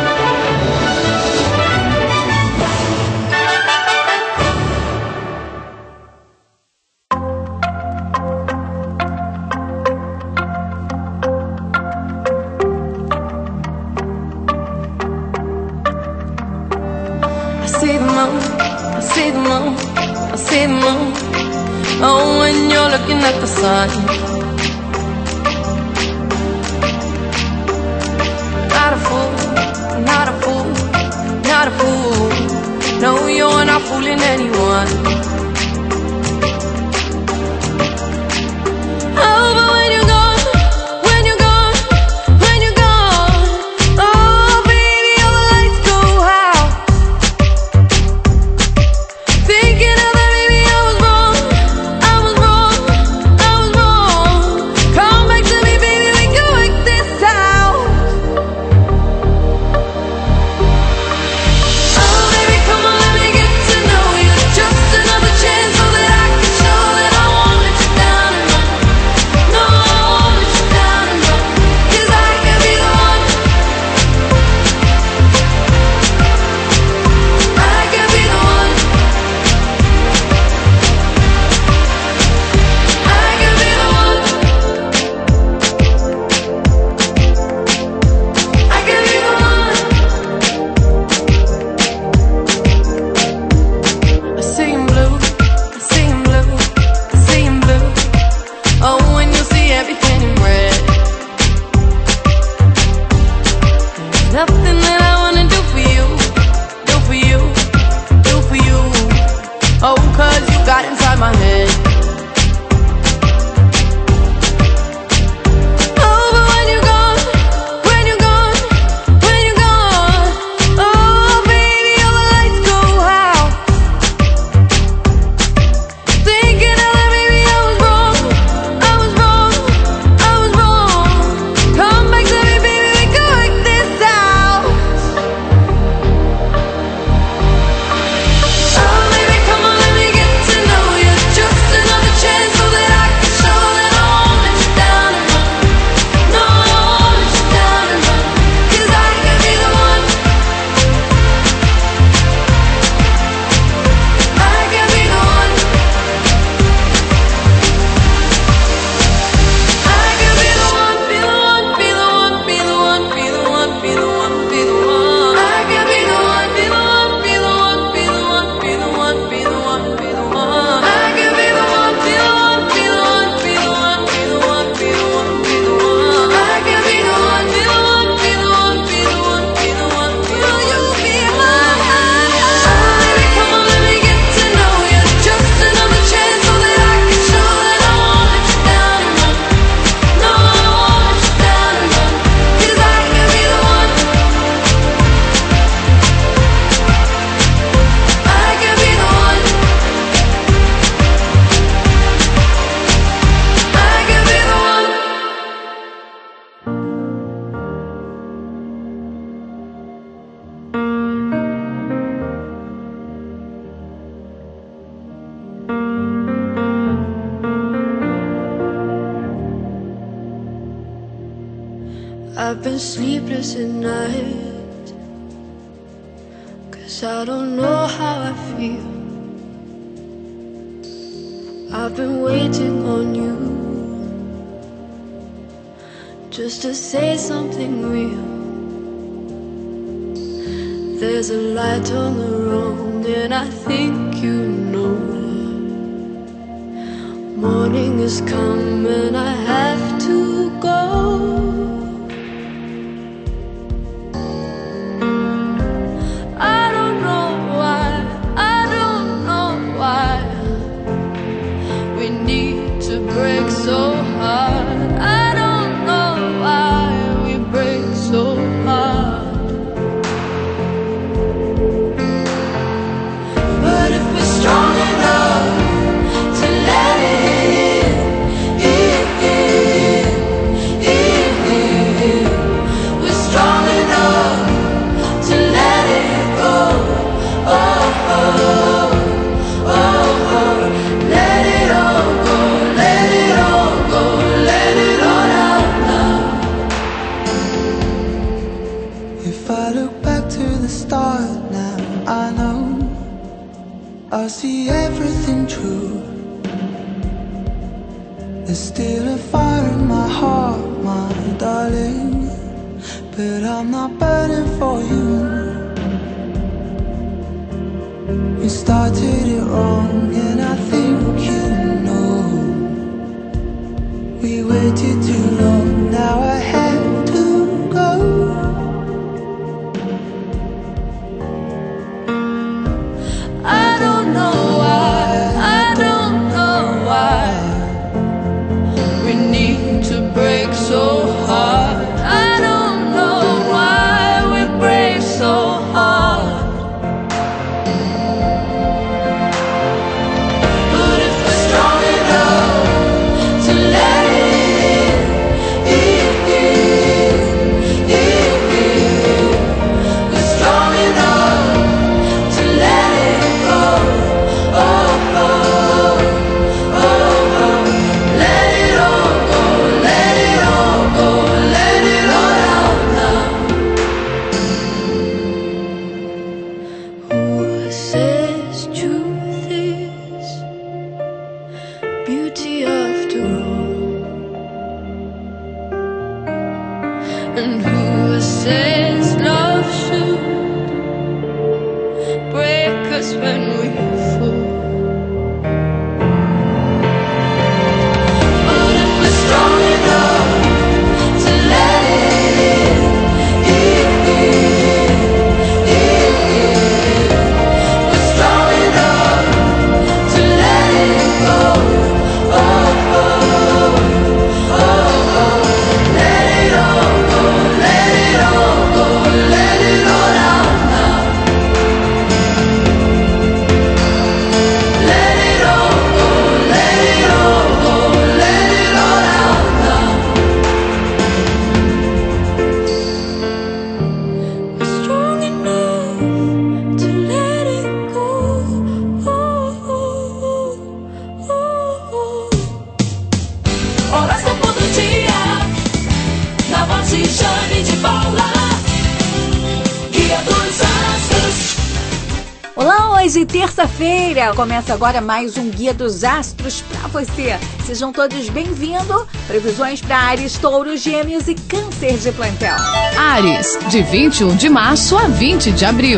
see the moon, I see the moon, I see the moon. Oh, when you're looking at the sun, not a fool, not a fool, not a fool. No, you're not fooling anyone. Oh, but when you're gone, when you're gone, when you're gone, oh, baby, all the lights go out. Thinking of that, baby, I was wrong, I was wrong, I was wrong. Come back to me, baby, we can work this out. Oh, baby, come on, let me get to know you. Just another chance so that I can show that I won't let you down and run. No, I won't let you down and run. 'Cause I can be the one. I can be the one. I can be the one. I can be the one. I see him blue, I see him blue, I see him blue. Oh, when you see everything in red. There's nothing that I wanna do for you, do for you, do for you. Oh, 'cause you got inside my head. Oh, but when you're gone, when you're gone, when you're gone, oh, baby, all the lights go out. Thinking of that, baby, I was wrong, I was wrong, I was wrong. Come back to me, baby, we can work this out. Oh, baby, come on, let me get to know you. Just another chance so that I can show that I won't let you down and run. No, I won't let you down and run. 'Cause I can be the one. I can be the one. I can be the one, be the one, be the one, be the one, be the one, be the one, be the one. I can be the one, be the one, be the one, be the one, be the one, be the one, be the one. I can be the one, be the one, be the one, be the one, be the one, be the one, be the one. I can be the one, be the one, be the one, be the one, be the one. Will you be mine? Oh, baby, come on, let me get to know you. Just another chance so that I can show that I won't let you down and run. No, I won't let you down and run. 'Cause I can be the one. I can be the one. I can be the one. I've been sleepless at night, 'cause I don't know how I feel. I've been waiting on you, just to say something real. There's a light on the road and I think you know. Morning has come and I have to go. I don't know why, I don't know why we need to break so hard. I don't know why we break so hard. But if we're strong enough to let it in, in, in, in, in. We're strong enough to let it go. Oh, oh, oh, oh. Let it all go, let it all go, let it all out now. If I look back to the start now, I know I see everything true. There's still a fire in my heart, my darling, but I'm not burning for you. We started it wrong and I think you know. We waited too long, now I have to go. de terça-feira. Começa agora mais um Guia dos Astros para você. Sejam todos bem-vindos. Previsões para Áries, Touro, Gêmeos e Câncer de plantel. Áries, de vinte e um de março a vinte de abril.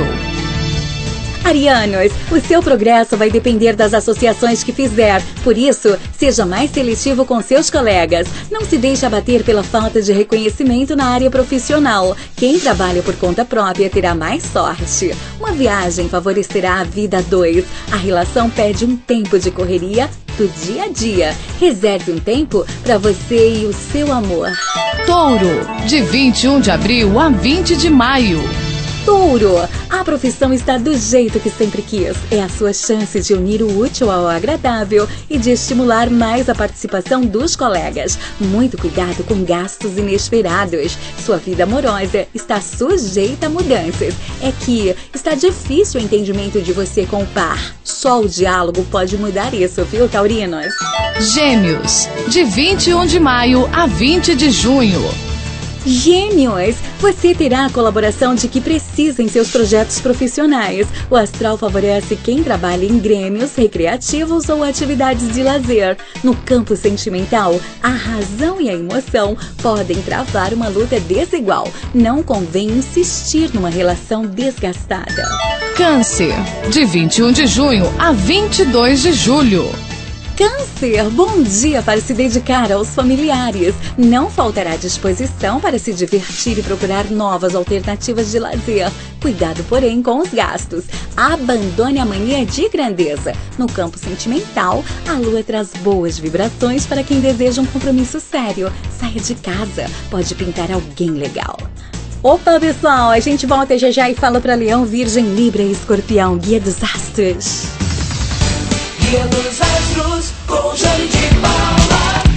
Arianos, o seu progresso vai depender das associações que fizer. Por isso, seja mais seletivo com seus colegas. Não se deixe abater pela falta de reconhecimento na área profissional. Quem trabalha por conta própria terá mais sorte. Uma viagem favorecerá a vida a dois. A relação pede um tempo de correria do dia a dia. Reserve um tempo para você e o seu amor. Touro, de vinte e um de abril a vinte de maio. Touro, a profissão está do jeito que sempre quis. É a sua chance de unir o útil ao agradável e de estimular mais a participação dos colegas. Muito cuidado com gastos inesperados. Sua vida amorosa está sujeita a mudanças. É que está difícil o entendimento de você com o par. Só o diálogo pode mudar isso, viu, taurinos? Gêmeos, de vinte e um de maio a vinte de junho. Gêmeos, você terá a colaboração de que precisa em seus projetos profissionais. O astral favorece quem trabalha em grêmios, recreativos ou atividades de lazer. No campo sentimental, a razão e a emoção podem travar uma luta desigual. Não convém insistir numa relação desgastada. Câncer, de vinte e um de junho a vinte e dois de julho. Câncer, bom dia para se dedicar aos familiares. Não faltará disposição para se divertir e procurar novas alternativas de lazer. Cuidado, porém, com os gastos. Abandone a mania de grandeza. No campo sentimental, a lua traz boas vibrações para quem deseja um compromisso sério. Saia de casa, pode pintar alguém legal. Opa, pessoal, a gente volta já já e fala para Leão, Virgem, Libra e Escorpião. Guia dos Astros. Guia dos Astros com Jane de Paula.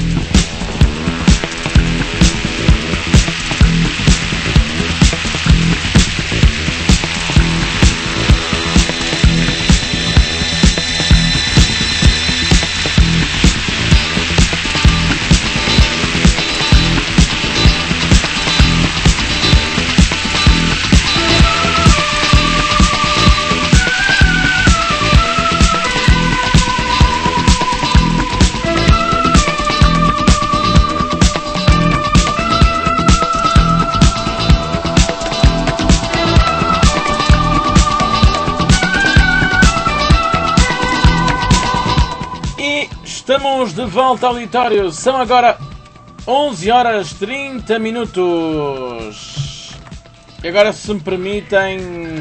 Estamos de volta ao auditório. São agora onze horas e trinta minutos. E agora, se me permitem,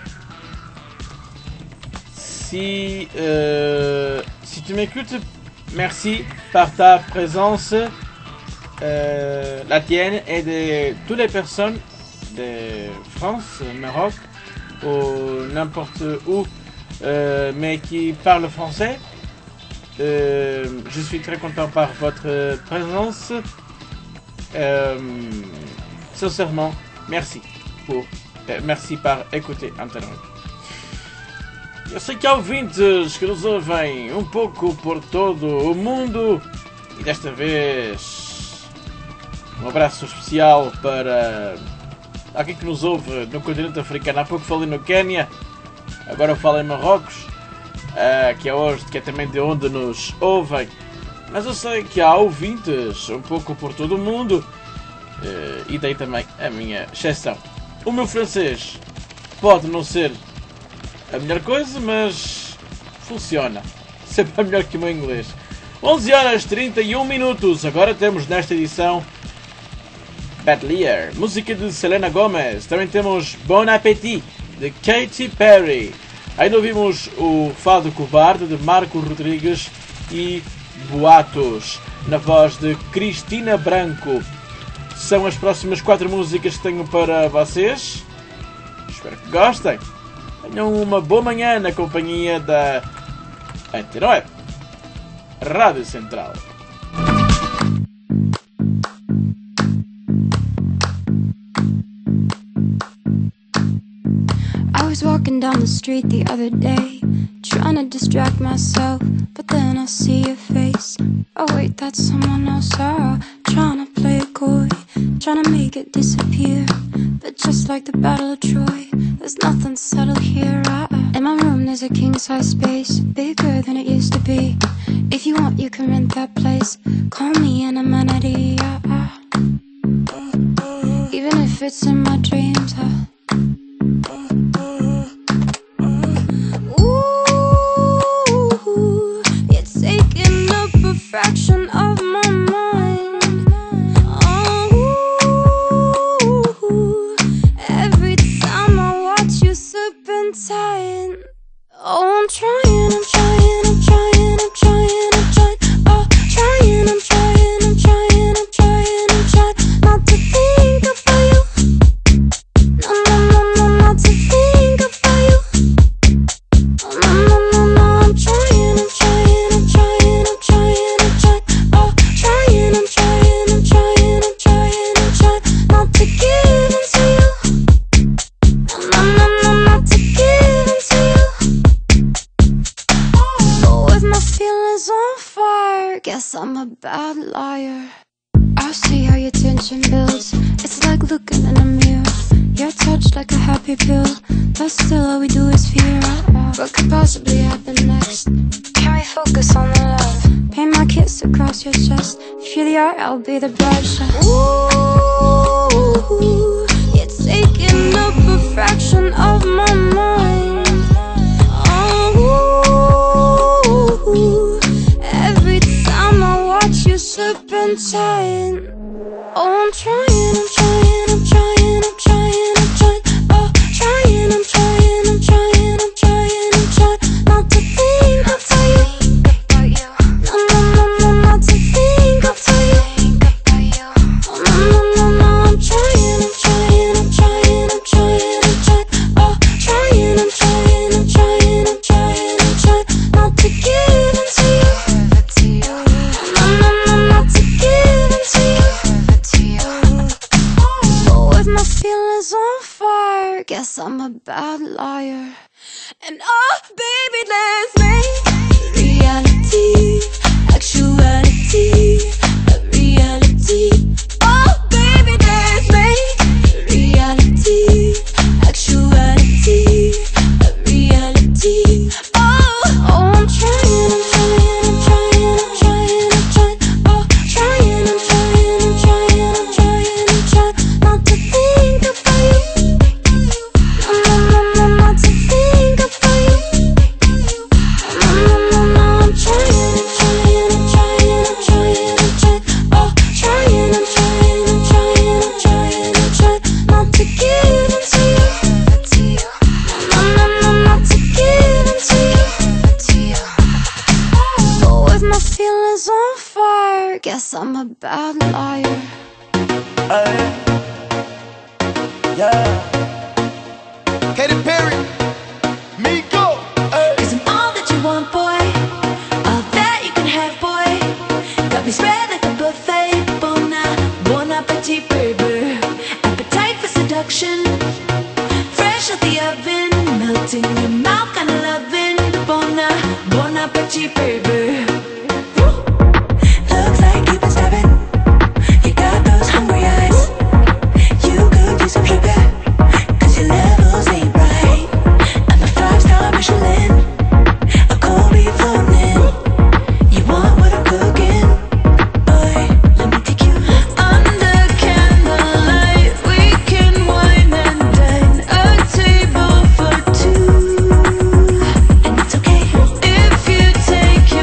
si, euh, si tu m'écoutes, merci par ta présence, euh, la tienne et de toutes les personnes de France, Maroc ou n'importe où, euh, mais qui parlent français. Euh, je suis très content par votre présence. Euh, sincèrement, merci por, eh, merci par écouter Antena Web. Eu sei que há ouvintes que nos ouvem um pouco por todo o mundo e desta vez um abraço especial para alguém que nos ouve no continente africano. Há pouco falei no Quénia, agora eu falo em Marrocos. Uh, que é hoje, que é também de onde nos ouvem, mas eu sei que há ouvintes um pouco por todo o mundo, uh, e daí também a minha exceção. O meu francês pode não ser a melhor coisa, mas funciona, sempre melhor que o meu inglês. onze horas e trinta e um minutos, agora temos nesta edição Bad Liar, música de Selena Gomez, também temos Bon Appetit de Katy Perry. Ainda ouvimos o Fado Covarde de Marco Rodrigues e Boatos, na voz de Cristina Branco. São as próximas quatro músicas que tenho para vocês. Espero que gostem. Tenham uma boa manhã na companhia da Antena Web, Rádio Central. I was walking down the street the other day, trying to distract myself, but then I see your face. Oh wait, that's someone else. Ah, trying to play it coy, trying to make it disappear. But just like the Battle of Troy, there's nothing settled here. I, in my room is a king-size space, bigger than it used to be. If you want, you can rent that place. Call me an amenity, yeah, yeah. Even if it's in my dreams, huh? Ooh, you're taking up a fraction of my mind. Oh, every time I watch you serpentine. Oh, I'm trying, I'm trying, I'm trying, I'm trying, I'm trying. Oh, trying, I'm trying, I'm trying, I'm trying, I'm trying not to think about you. No, no, no, no, not to think about you. No, no, no, no, no, I'm trying, I'm trying, I'm trying, I'm trying, I'm trying. Oh, trying, I'm trying, I'm trying, I'm trying, I'm trying not to give in to you. No, no, no, no, not to give in to you. But with my feelings on fire, guess I'm a bad liar. I see how your tension builds. It's like looking in a mirror. You're touched like a happy pill, but still all we do is fear. What could possibly happen next? Can we focus on the love? Paint my kiss across your chest. If you're the art, I'll be the brush. Ooh, you're taking up a fraction of my mind. Oh, every time I watch you serpentine. Oh, I'm trying, I'm trying, I'm trying, I'm trying, I'm trying. Oh, trying, I'm trying, I'm trying, I'm trying, I'm trying not to think about you. No, no, no, no, not to think about you. No, no, no, no, no, I'm trying, I'm trying, I'm trying, I'm trying, I'm trying. Oh, trying, I'm trying, I'm trying, I'm trying, I'm trying not to give in to you. No, no, no, not to give in to you. But with my feelings on fire, guess I'm a bad liar. And oh, baby, let's make reality, actuality, a reality. Oh, baby, let's make reality, actuality, a reality. Oh, oh, I'm trying, I'm trying, I'm trying, I'm trying, I'm trying. Oh, trying, I'm trying, I'm trying, I'm trying, I'm trying not to think about you. No, no, no, no, not to think about you. No, no, no, no, I'm trying, I'm trying, I'm trying, I'm trying, I'm trying. Oh, trying, I'm trying, I'm trying, I'm trying, I'm trying not to give in to you. No, no, no, not to give in to you. But with my feelings on fire, guess I'm a bad liar. Yeah. Katy Perry, Miko. Cause I'm all that you want, boy. All that you can have, boy. Got me spread like a buffet. Bon, bon appetit, baby. Appetite for seduction. Fresh out the oven. Melting in your mouth, kinda loving. Bon, bon appetit, baby. Looks like you've been starving. You got those hungry eyes. You could use some sugar, cause your levels ain't right. I'm a five-star Michelin, a cold beef floating. You want what I'm cooking? Boy, let me take you under candlelight. We can wine and dine, a table for two. And it's okay if you take your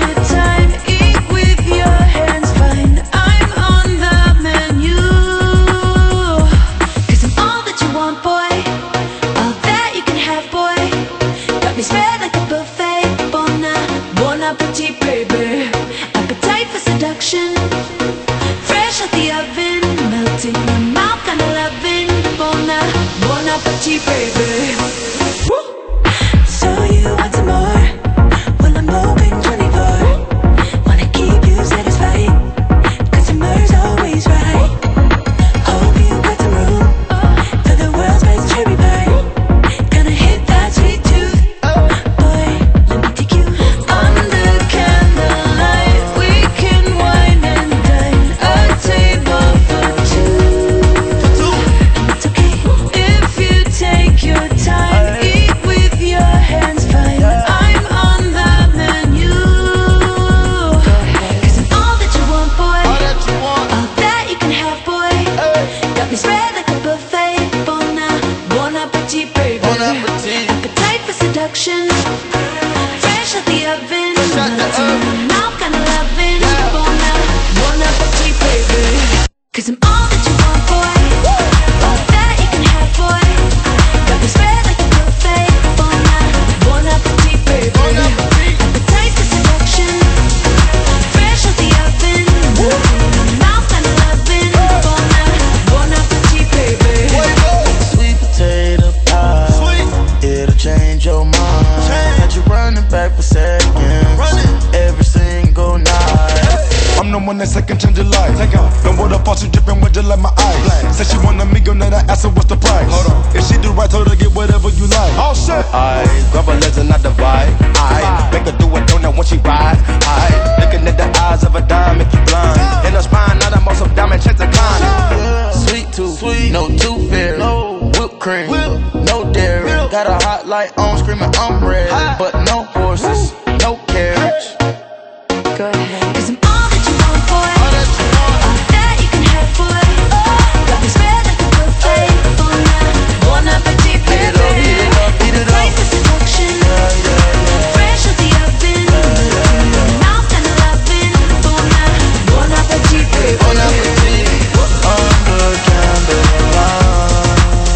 baby. Bon appetit. I could take the seduction, fresh out the oven. Fresh out the oven. Now kind of loving. Yeah. Bon, bon appetit, baby. Cause I'm all that you want, boy. All that you can have, boy. Got me spread like a buffet. Bon, bon appetit, baby. Bon appetit. I could take the seduction, fresh out the oven. Now kind of loving. Bon, bon appetit, baby. Sweet potato pie. Sweet. It'll change your mind. Change. Had you running back for seconds. Running. Every single night. I'm the one that second change your life. Take off. Don't water faucet dripping with just like my eyes. Black. Said she want a million, that I asked her what's the price. Hold on. If she do right, told her to get whatever you like. Oh shit. I grab her legs and I divide. I make her do a donut when she ride. I looking at the eyes of a dime, make you blind. In her spine, not a most of diamond checks a climb. Yeah. Sweet tooth, sweet, no tooth fairy. No whipped cream, Whip. No dairy. Whip. Got a hot light on, screaming I'm ready. Hot. But no horses, Woo. No carriage. Go ahead. Cause I'm all that you want, boy. All that you want. All that you can have, boy. Got me spread like a buffet. Bon, bon appetit, baby. Eat it up, eat it up, eat it up. Taste the seduction. Yeah, yeah, yeah. Fresh out the oven. Yeah, yeah, yeah. Now kind of loving. Bon, bon appetit, baby. Bon appetit. Under candlelight.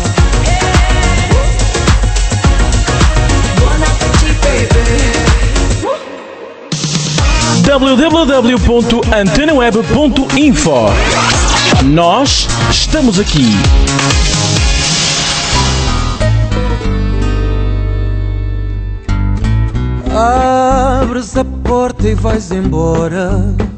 Bon appetit, baby. w w w ponto antena web ponto info. Nós estamos aqui. Abres a porta e vais embora,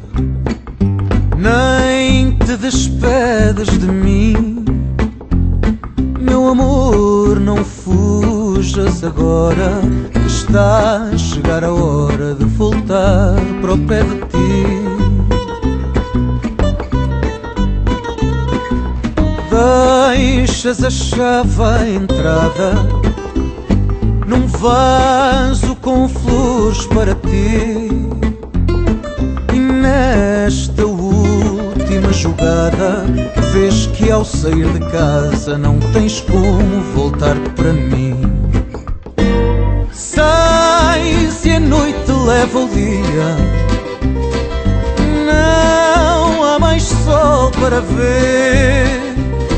nem te despedes de mim. Meu amor, não fujas agora, que está a chegar a hora de voltar para o pé de ti. Deixas a chave à entrada num vaso com flores para ti. E nesta última jogada vês que ao sair de casa não tens como voltar para mim. Sais e a noite leva o dia, não há mais sol para ver.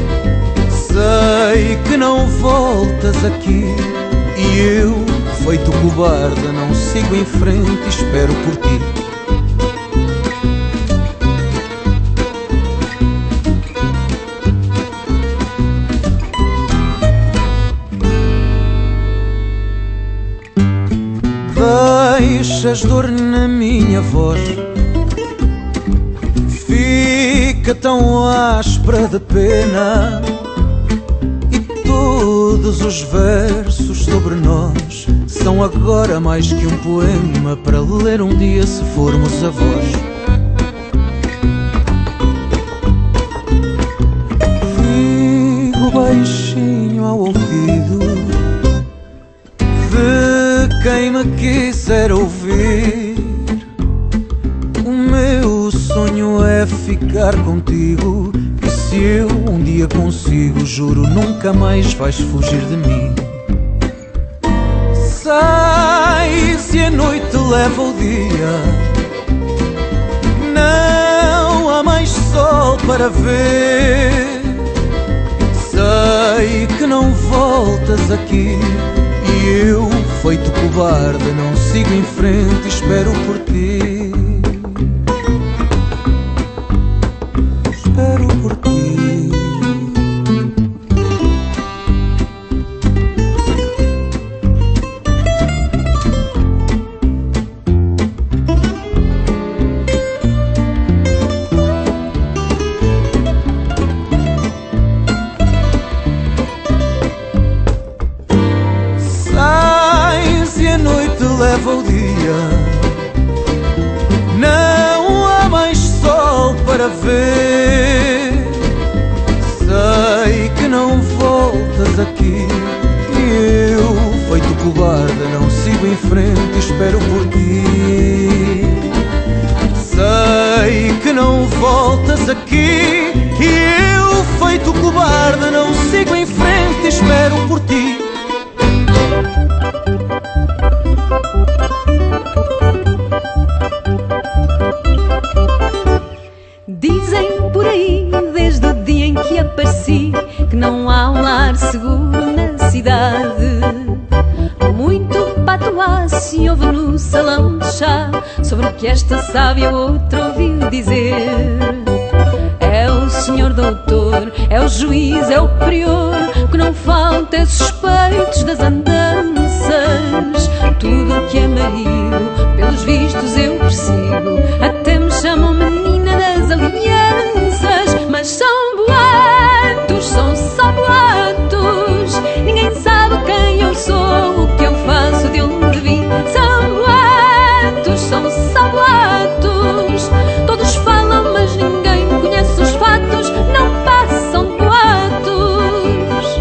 Sei que não voltas aqui e eu, feito cobarde, não sigo em frente e espero por ti. Deixas dor na minha voz, fica tão áspera de pena. E todos os versos sobre nós são agora mais que um poema para ler um dia se formos avós. Digo baixinho ao ouvido de quem me quiser ouvir, o meu sonho é ficar contigo. E se eu um dia consigo, juro nunca mais vais fugir de mim. Sais e a noite leva o dia, não há mais sol para ver. Sei que não voltas aqui e eu, feito cobarde, não sigo em frente e espero por ti. Espero por ti. Leva o dia, não há mais sol para ver. Sei que não voltas aqui e eu, feito cobarde, não sigo em frente e espero por ti. Sei que não voltas aqui e eu, feito cobarde, não sigo em frente e espero por ti. se ouve no salão de chá sobre o que esta sábia outra ouviu dizer. É o senhor doutor, é o juiz, é o prior, que não falta é suspeitos das andanças. Tudo o que é marido, pelos vistos eu persigo, até me chamam menina das alianças. Mas são boatos, são só boatos, ninguém sabe quem eu sou, o que eu faço, de onde vim. São boatos, são só boatos, todos falam mas ninguém conhece os fatos, não passam de boatos.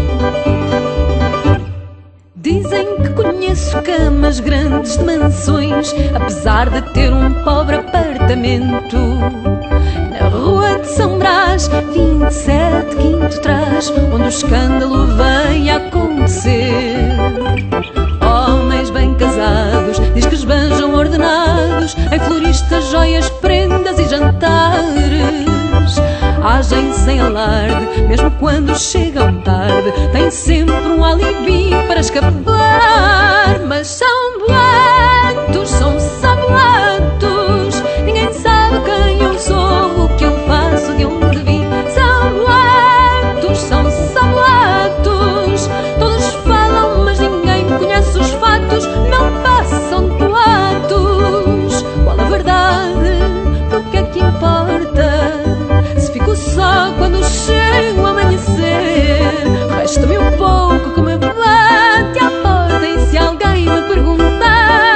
Dizem que conheço camas grandes de mansões, apesar de ter um pobre apartamento na rua de São Brás, vinte e sete quinto trás, onde o escândalo vem a acontecer. Homens bem casados, diz que esbanjam ordenados em floristas, joias, prendas e jantares. Agem sem alarde, mesmo quando chegam tarde, têm sempre um alibi para escapar. Mas são boatos, são só boatos, ninguém sabe quem eu sou, o que eu faço, de onde vim. São boatos, são só boatos, todos falam mas ninguém conhece os fatos, não passam de boatos. Qual a verdade? O que é que importa? Se fico só quando chego a amanhecer, resta-me um pouco que me bate à porta, e se alguém me perguntar,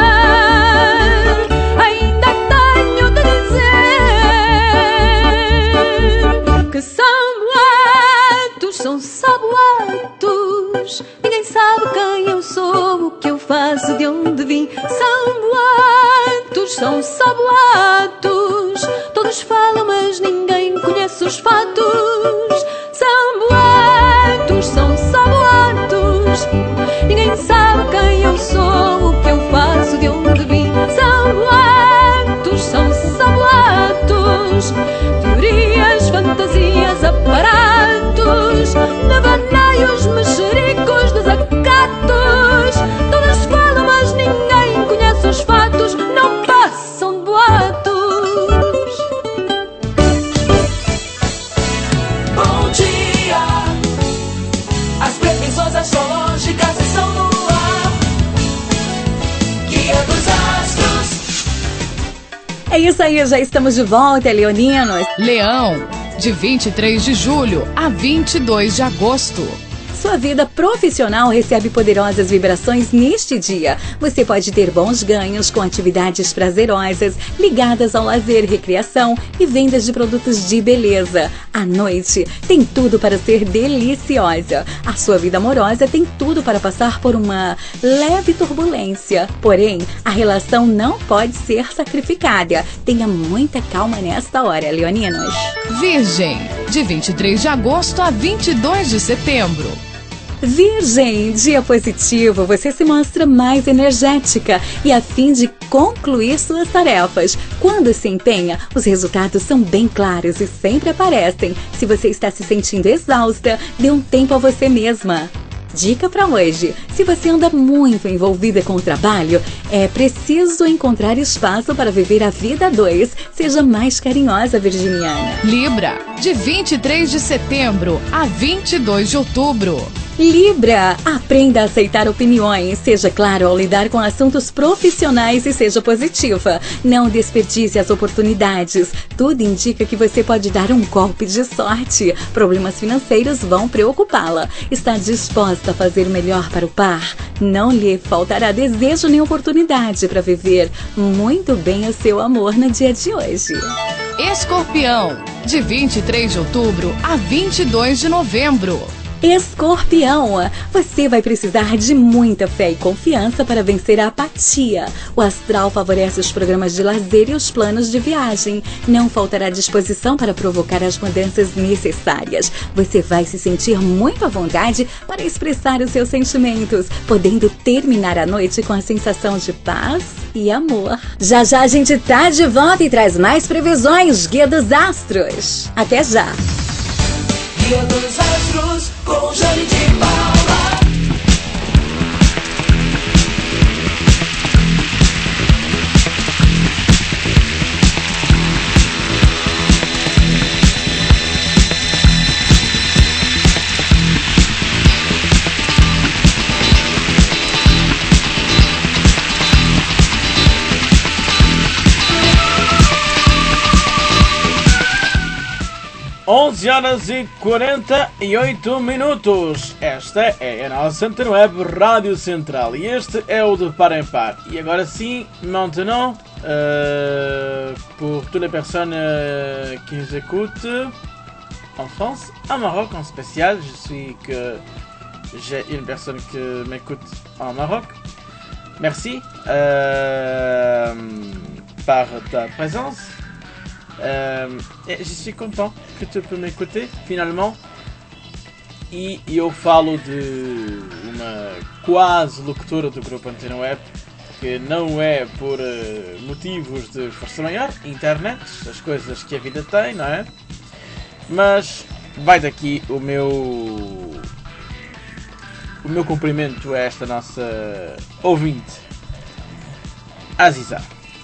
ainda tenho de dizer que são boatos, são só boatos, ninguém sabe quem eu sou, o que eu faço, de onde vim. São boatos, são só boatos, todos falam mas ninguém conhece os fatos. São boatos, são só boatos, ninguém sabe quem eu sou, o que eu faço, de onde vim. São boatos, são só boatos, teorias, fantasias, aparatos, navaneios, mexericos, desacatos, todos falam mas ninguém conhece os fatos, não passam de boatos. Bom dia, as previsões astrológicas estão no ar. Guia dos astros. É isso aí, já estamos de volta, leoninos. Leão, de vinte e três de julho a vinte e dois de agosto. Sua vida profissional recebe poderosas vibrações neste dia. Você pode ter bons ganhos com atividades prazerosas ligadas ao lazer, recreação e vendas de produtos de beleza. À noite, tem tudo para ser deliciosa. A sua vida amorosa tem tudo para passar por uma leve turbulência. Porém, a relação não pode ser sacrificada. Tenha muita calma nesta hora, leoninos. Virgem, de vinte e três de agosto a vinte e dois de setembro. Virgem, dia positivo, você se mostra mais energética e a fim de concluir suas tarefas. Quando se empenha, os resultados são bem claros e sempre aparecem. Se você está se sentindo exausta, dê um tempo a você mesma. Dica para hoje: se você anda muito envolvida com o trabalho, é preciso encontrar espaço para viver a vida a dois. Seja mais carinhosa, virginiana. Libra, de vinte e três de setembro a vinte e dois de outubro. Libra, aprenda a aceitar opiniões, seja claro ao lidar com assuntos profissionais e seja positiva. Não desperdice as oportunidades. Tudo indica que você pode dar um golpe de sorte. Problemas financeiros vão preocupá-la. Está disposta a fazer o melhor para o par? Não lhe faltará desejo nem oportunidade para viver muito bem o seu amor no dia de hoje. Escorpião, de vinte e três de outubro a vinte e dois de novembro. Escorpião, você vai precisar de muita fé e confiança para vencer a apatia. O astral favorece os programas de lazer e os planos de viagem. Não faltará disposição para provocar as mudanças necessárias. Você vai se sentir muito à vontade para expressar os seus sentimentos, podendo terminar a noite com a sensação de paz e amor. Já já a gente tá de volta e traz mais previsões. Guia dos Astros. Até já! Guia dos Astros com Jane de Paula. onze horas e quarenta e oito minutos. Esta é a nossa Antena Web Rádio Central e este é o de Par em Par. Et agora sim, maintenant, euh, pour toutes les personnes euh, qui nous écoutent en France, en Maroc en spécial, je suis que j'ai une personne qui m'écoute en Maroc. Merci euh, par ta présence. Euh, et je suis content que tu peux m'écouter finalement. E eu falo de uma quase locutora do grupo Antena Web, que não é por uh, motivos de força maior, internet, as coisas que a vida tem, não é? Mas vai daqui o meu o meu cumprimento a esta nossa ouvinte, Aziza.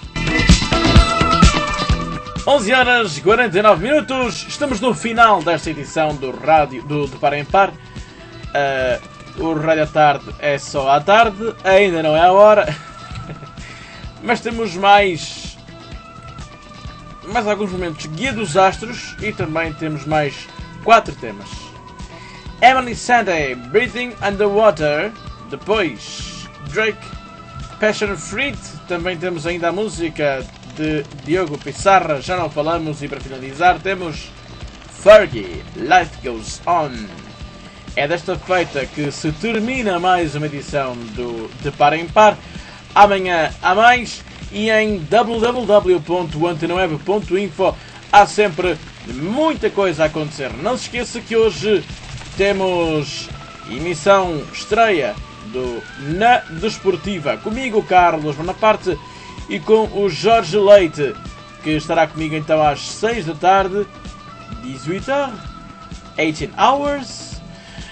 onze horas e quarenta e nove minutos, estamos no final desta edição do rádio do de Par em Par. Uh, o rádio à tarde é só à tarde, ainda não é a hora, mas temos mais mais alguns momentos. Guia dos Astros e também temos mais quatro temas. Emily Sandé, Breathing Underwater. Depois Drake, Passion Fruit. Também temos ainda a música de Diogo Pissarra, já não falamos. E para finalizar temos Fergie, Life Goes On. É desta feita que se termina mais uma edição do De Par em Par. Amanhã há mais e em w w w ponto antena web ponto info há sempre muita coisa a acontecer. Não se esqueça que hoje temos emissão estreia do Na Desportiva, comigo, Carlos Bonaparte, e com o Jorge Leite, que estará comigo então às seis da tarde, dezoito horas, dezoito hours,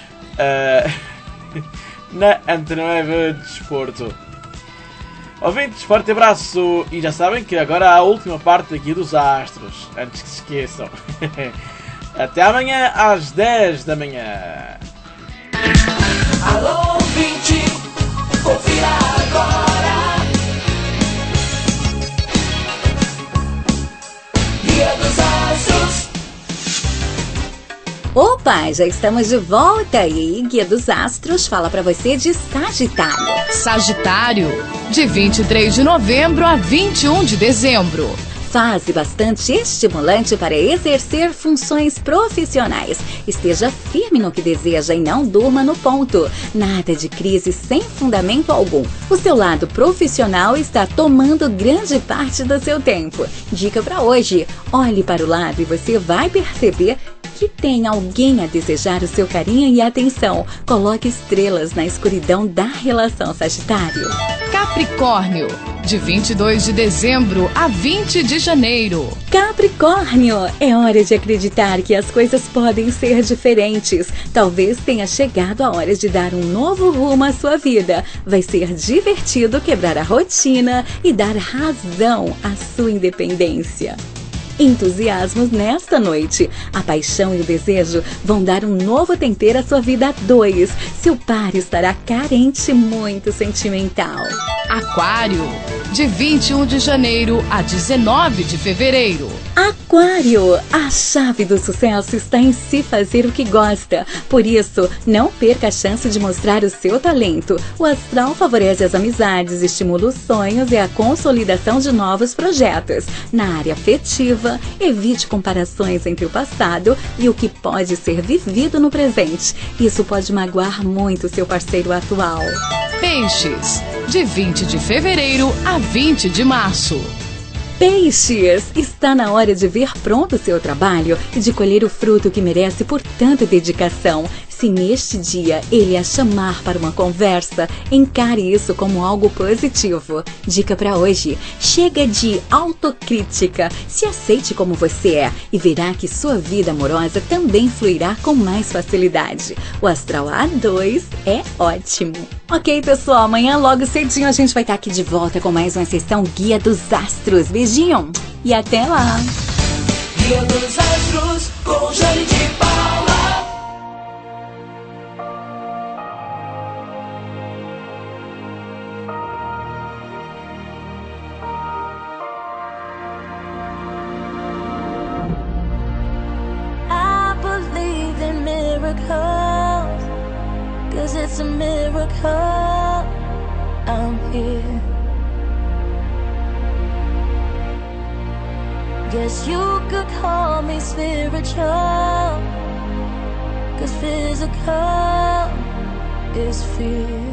uh, na Antena Web Desporto. Ouvintes, forte abraço e já sabem que agora há a última parte aqui dos Astros, antes que se esqueçam. Até amanhã às dez da manhã. Alô, ouvinte, confira agora. Guia dos Astros. Opa, já estamos de volta e Guia dos Astros fala pra você de Sagitário. Sagitário, de vinte e três de novembro a vinte e um de dezembro. Fase bastante estimulante para exercer funções profissionais. Esteja firme no que deseja e não durma no ponto. Nada de crise sem fundamento algum. O seu lado profissional está tomando grande parte do seu tempo. Dica para hoje: olhe para o lado e você vai perceber que tem alguém a desejar o seu carinho e atenção. Coloque estrelas na escuridão da relação, Sagitário. Capricórnio, de vinte e dois de dezembro a vinte de janeiro. Capricórnio, é hora de acreditar que as coisas podem ser diferentes. Talvez tenha chegado a hora de dar um novo rumo à sua vida. Vai ser divertido quebrar a rotina e dar razão à sua independência. Entusiasmos nesta noite. A paixão e o desejo vão dar um novo tempero à sua vida a dois. Seu par estará carente, muito sentimental. Aquário, de vinte e um de janeiro a dezenove de fevereiro. Aquário, a chave do sucesso está em se fazer o que gosta. Por isso, não perca a chance de mostrar o seu talento. O astral favorece as amizades, estimula os sonhos e a consolidação de novos projetos. Na área afetiva, evite comparações entre o passado e o que pode ser vivido no presente. Isso pode magoar muito seu parceiro atual. Peixes, de vinte de fevereiro a vinte de março. Peixes, está na hora de ver pronto o seu trabalho e de colher o fruto que merece por tanta dedicação. Se neste dia ele a chamar para uma conversa, encare isso como algo positivo. Dica para hoje: chega de autocrítica, se aceite como você é e verá que sua vida amorosa também fluirá com mais facilidade. O astral A dois é ótimo. Ok, pessoal, amanhã logo cedinho a gente vai estar aqui de volta com mais uma sessão Guia dos Astros. Beijinho e até lá! Guia dos Astros com Jane de Paula. I come, I'm here. Guess you could call me spiritual, 'cause physical is fear.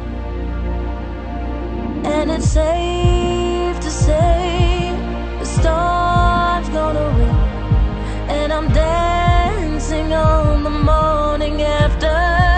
And it's safe to say the storm's gonna win, and I'm dancing on the morning after.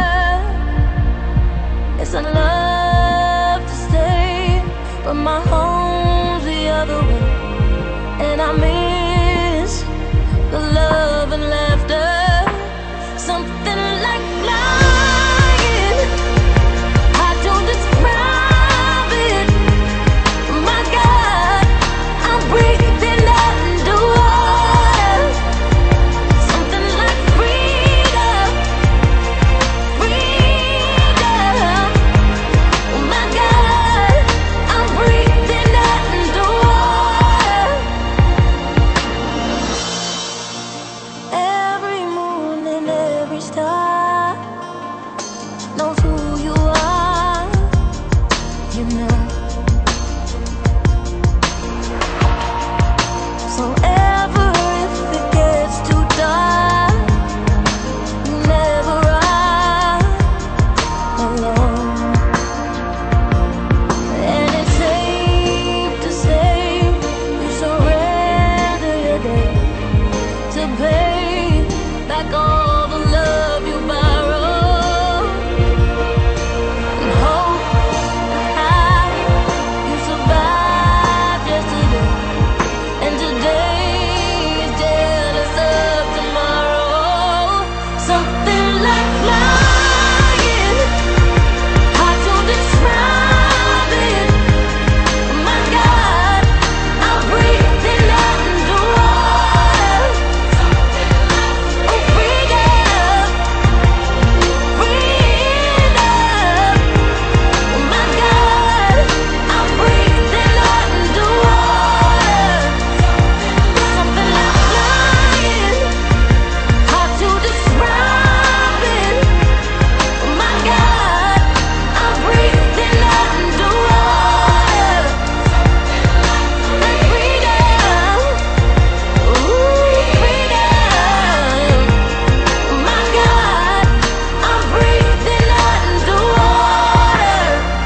It's a love to stay, but my home's the other way, and I miss the love and laughter. Something like flying, I don't describe it. My God, I'm breathing underwater. Something like freedom, freedom. My God, I'm breathing underwater. Every moon and every star knows who you are, you know. So ever if it gets too dark, you never are alone. And it's safe to say you surrender your day to pay back all the love you borrowed. And hope high, you survived yesterday, and today is jealous of tomorrow. Something like flying, I don't describe it. My God, I'm breathing underwater. Oh, freedom, freedom. My God, I'm breathing underwater. Something like flying, hard to describe it. My God, I'm breathing underwater. Like freedom, ooh, freedom. My God, I'm breathing underwater.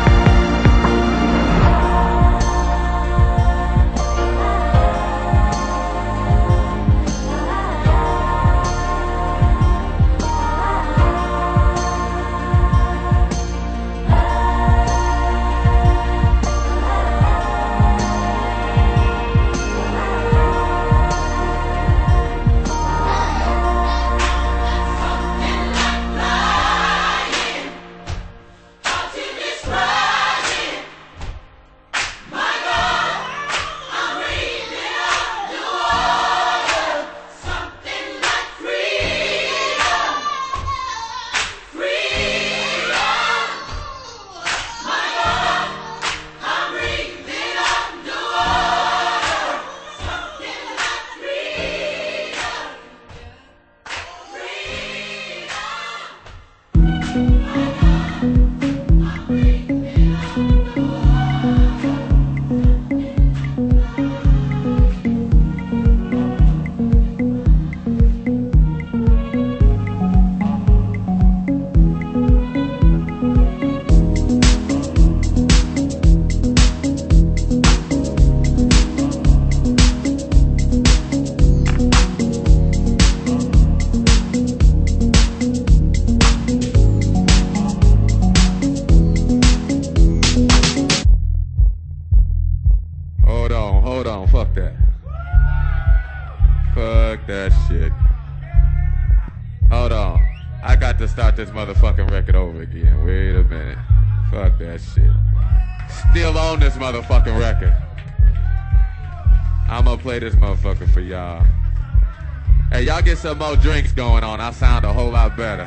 Hold on, hold on, fuck that. Fuck that shit. Hold on. I got to start this motherfucking record over again. Wait a minute. Fuck that shit. Still on this motherfucking record. I'ma play this motherfucker for y'all. Hey, y'all get some more drinks going on. I sound a whole lot better.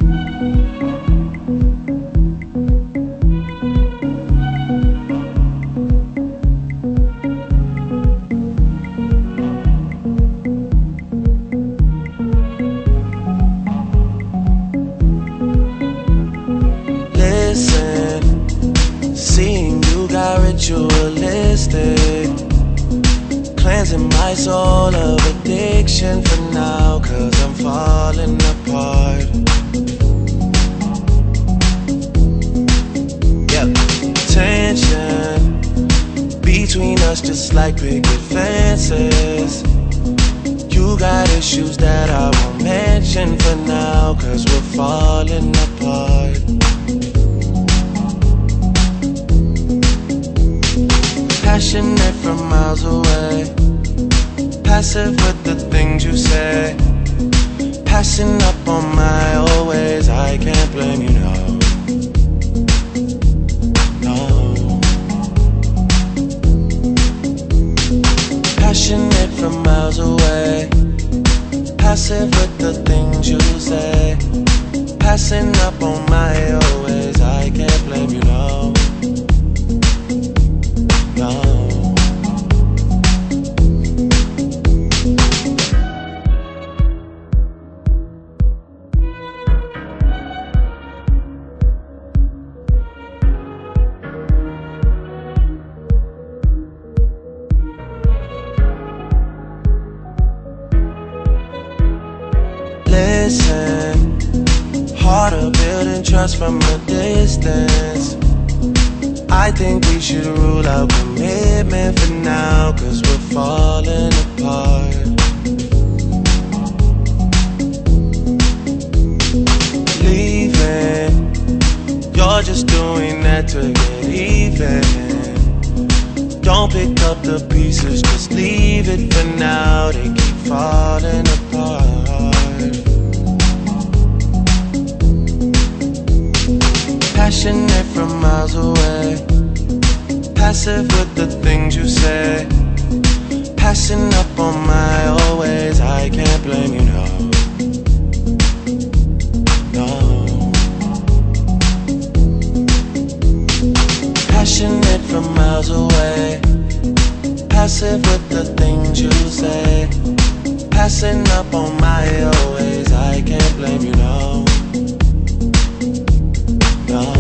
Listen. hands in my soul of addiction for now, cause I'm falling apart. Yep, tension between us just like picket fences. You got issues that I won't mention for now, cause we're falling apart. Passionate from miles away, passive with the things you say, passing up on my old ways. I can't blame you, no, no. Passionate from miles away, passive with the things you say, passing up on my old ways. I can't blame you, no, no. Listen, harder building trust from a distance. I think we should rule out commitment for now, cause we're falling apart. Leaving, you're just doing that to get even. Don't pick up the pieces, just leave it for now. They keep falling apart. Passionate from miles away, passive with the things you say, passing up on my old ways. I can't blame you, no, no. Passionate from miles away, passive with the things you say, passing up on my old ways. I can't blame you, no, no.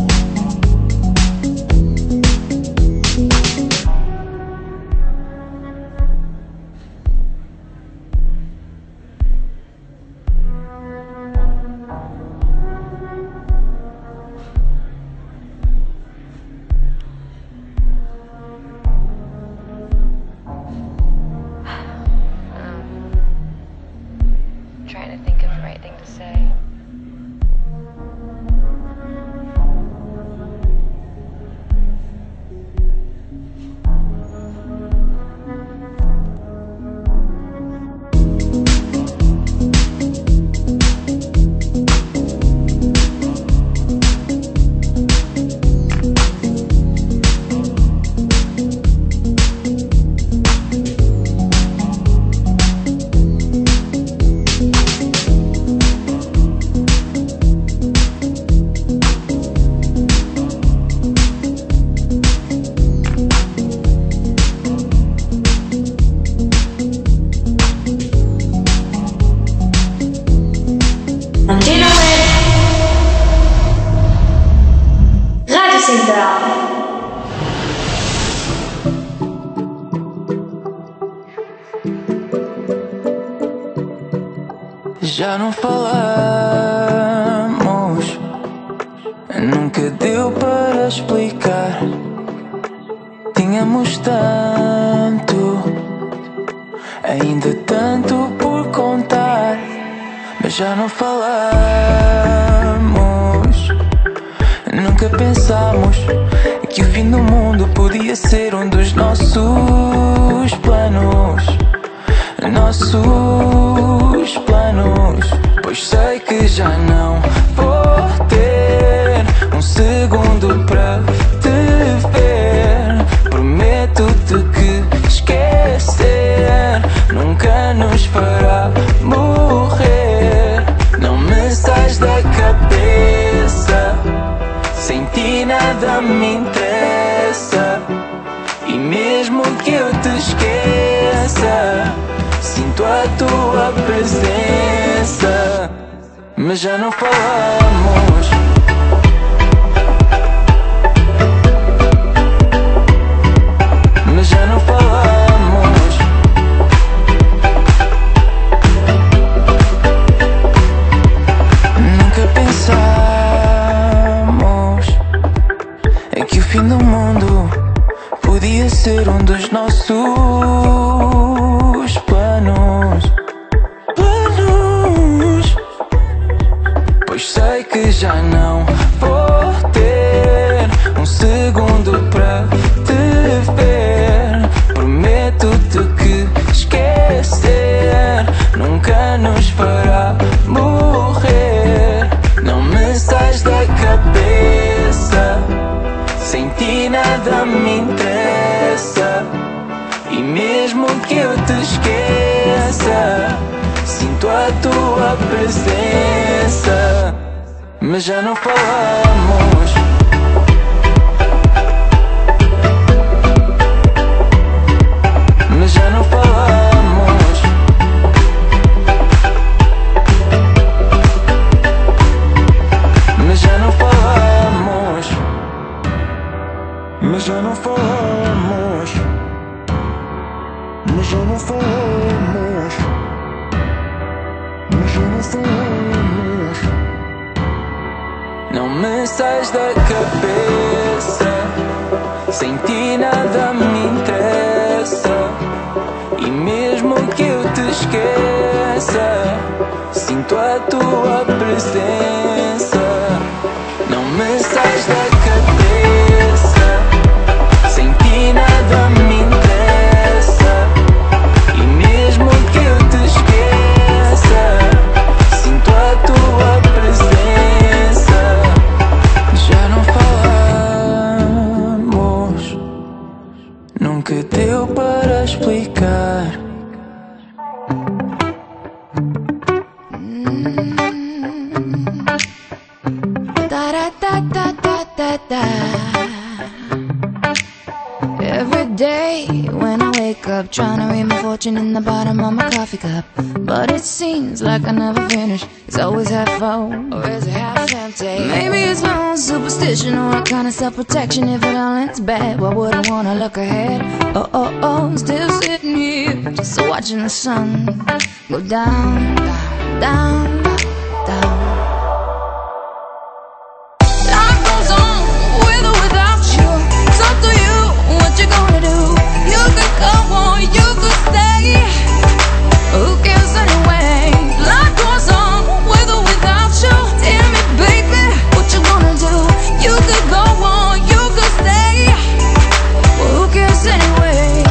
Trying to think of the right thing to say. Já não falamos, nunca deu para explicar. Tínhamos tanto, ainda tanto por contar, mas já não falamos. Nunca pensámos que o fim do mundo podia ser um dos nossos planos. Nossos planos, pois sei que já não vou ter um segundo para te ver. Prometo-te que esquecer nunca nos fará morrer. Não me sais da cabeça, sem ti nada me interessa. E mesmo que eu te esqueça, sinto a tua presença, mas já não falamos. Mas já não falamos. que o fim do mundo podia ser um dos nossos planos. Planos. Pois sei que já não vou ter um segundo para te ver. Prometo-te que esquecer nunca nos fará morrer. Não me sais da cabeça, sem ti nada me interessa. E mesmo que eu te esqueça, sinto a tua presença. Mas já não falamos. Mas já não falamos. Mas já não falamos. Mas já não falamos. Mas já não falamos. Mas já não falamos. Não me sais da cabeça, sem ti nada me interessa. E mesmo que eu te esqueça, sinto a tua presença. Não me sais da cabeça, sem ti nada me interessa. E mesmo que eu te esqueça, sinto a tua presença. Já não falamos, nunca deu para explicar. Every day when I wake up, trying to read my fortune in the bottom of my coffee cup. But it seems like I never finish. It's always half full, or is it half empty? Maybe it's my own superstition or a kind of self-protection. If it all ends bad, why would I wanna look ahead? Oh, oh, oh, I'm still sitting here, just watching the sun go down, down, down, down. Life goes on with or without you. It's up to you what you're gonna do. You could go on, you could stay. Who cares anyway? Life goes on with or without you. Tell me, baby, what you gonna do? You could go on, you could stay. Who cares anyway?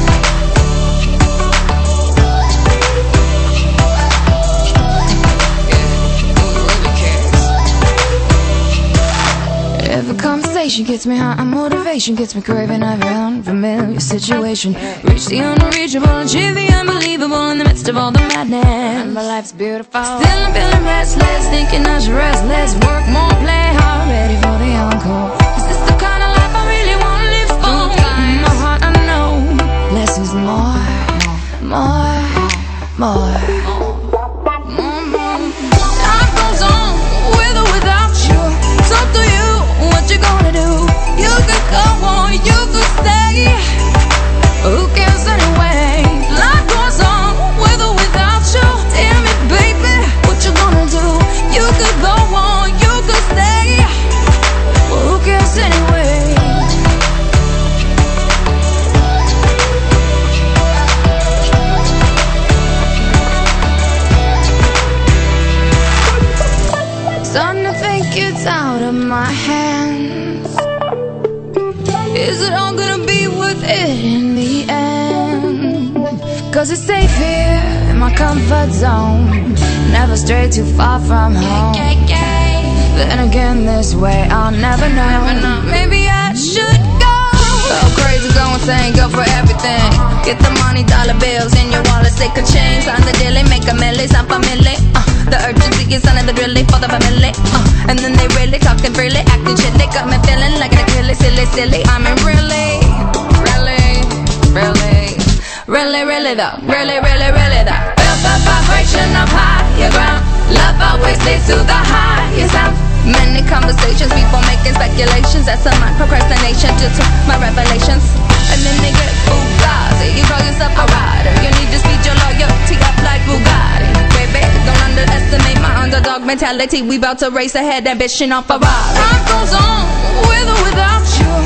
Every conversation gets me high, and motivation gets me craving every unfamiliar situation. Reach the unreachable, achieve the unbelievable in the midst of all the madness. Remember, life's beautiful. Still I'm feeling restless, thinking I should rest less, work more, play hard, ready for the encore. Is this the kind of life I really wanna live for? In my heart I know less is more, more, more. Life goes on with or without you. It's up to you what you gonna do. You could go on, you could stay. Who cares anyway? Life goes on with or without you. Tell me, baby, what you gonna do? You could go on, you could stay. Who cares anyway? Starting to think it's out of my hands. Is it all gonna be worth it in the end? Cause it's safe here in my comfort zone, never stray too far from home. Then again, this way I'll never know. Maybe I should go. Go crazy, go insane, go for everything. Get the money, dollar bills in your wallet, stick a chain. Sign the dilly, make a milli, sound familiar. uh, The urgency is under the really for the family. uh, And then they really talking freely, acting chilly. Got me feeling like a really silly, silly. I mean really, really, really, really, really though. Really, really, really though. Feel the vibration of higher ground. Love always leads to the highest sound. Many conversations, people making speculations. That's some my procrastination due to my revelations. And then they get Bugatti. You call yourself a rider. You need to speed your loyalty up like Bugatti. Baby, don't underestimate my underdog mentality. We bout to race ahead, ambition on Ferrari. Life goes on with or without you.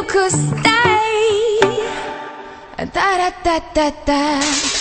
you could stay. Da da da da da.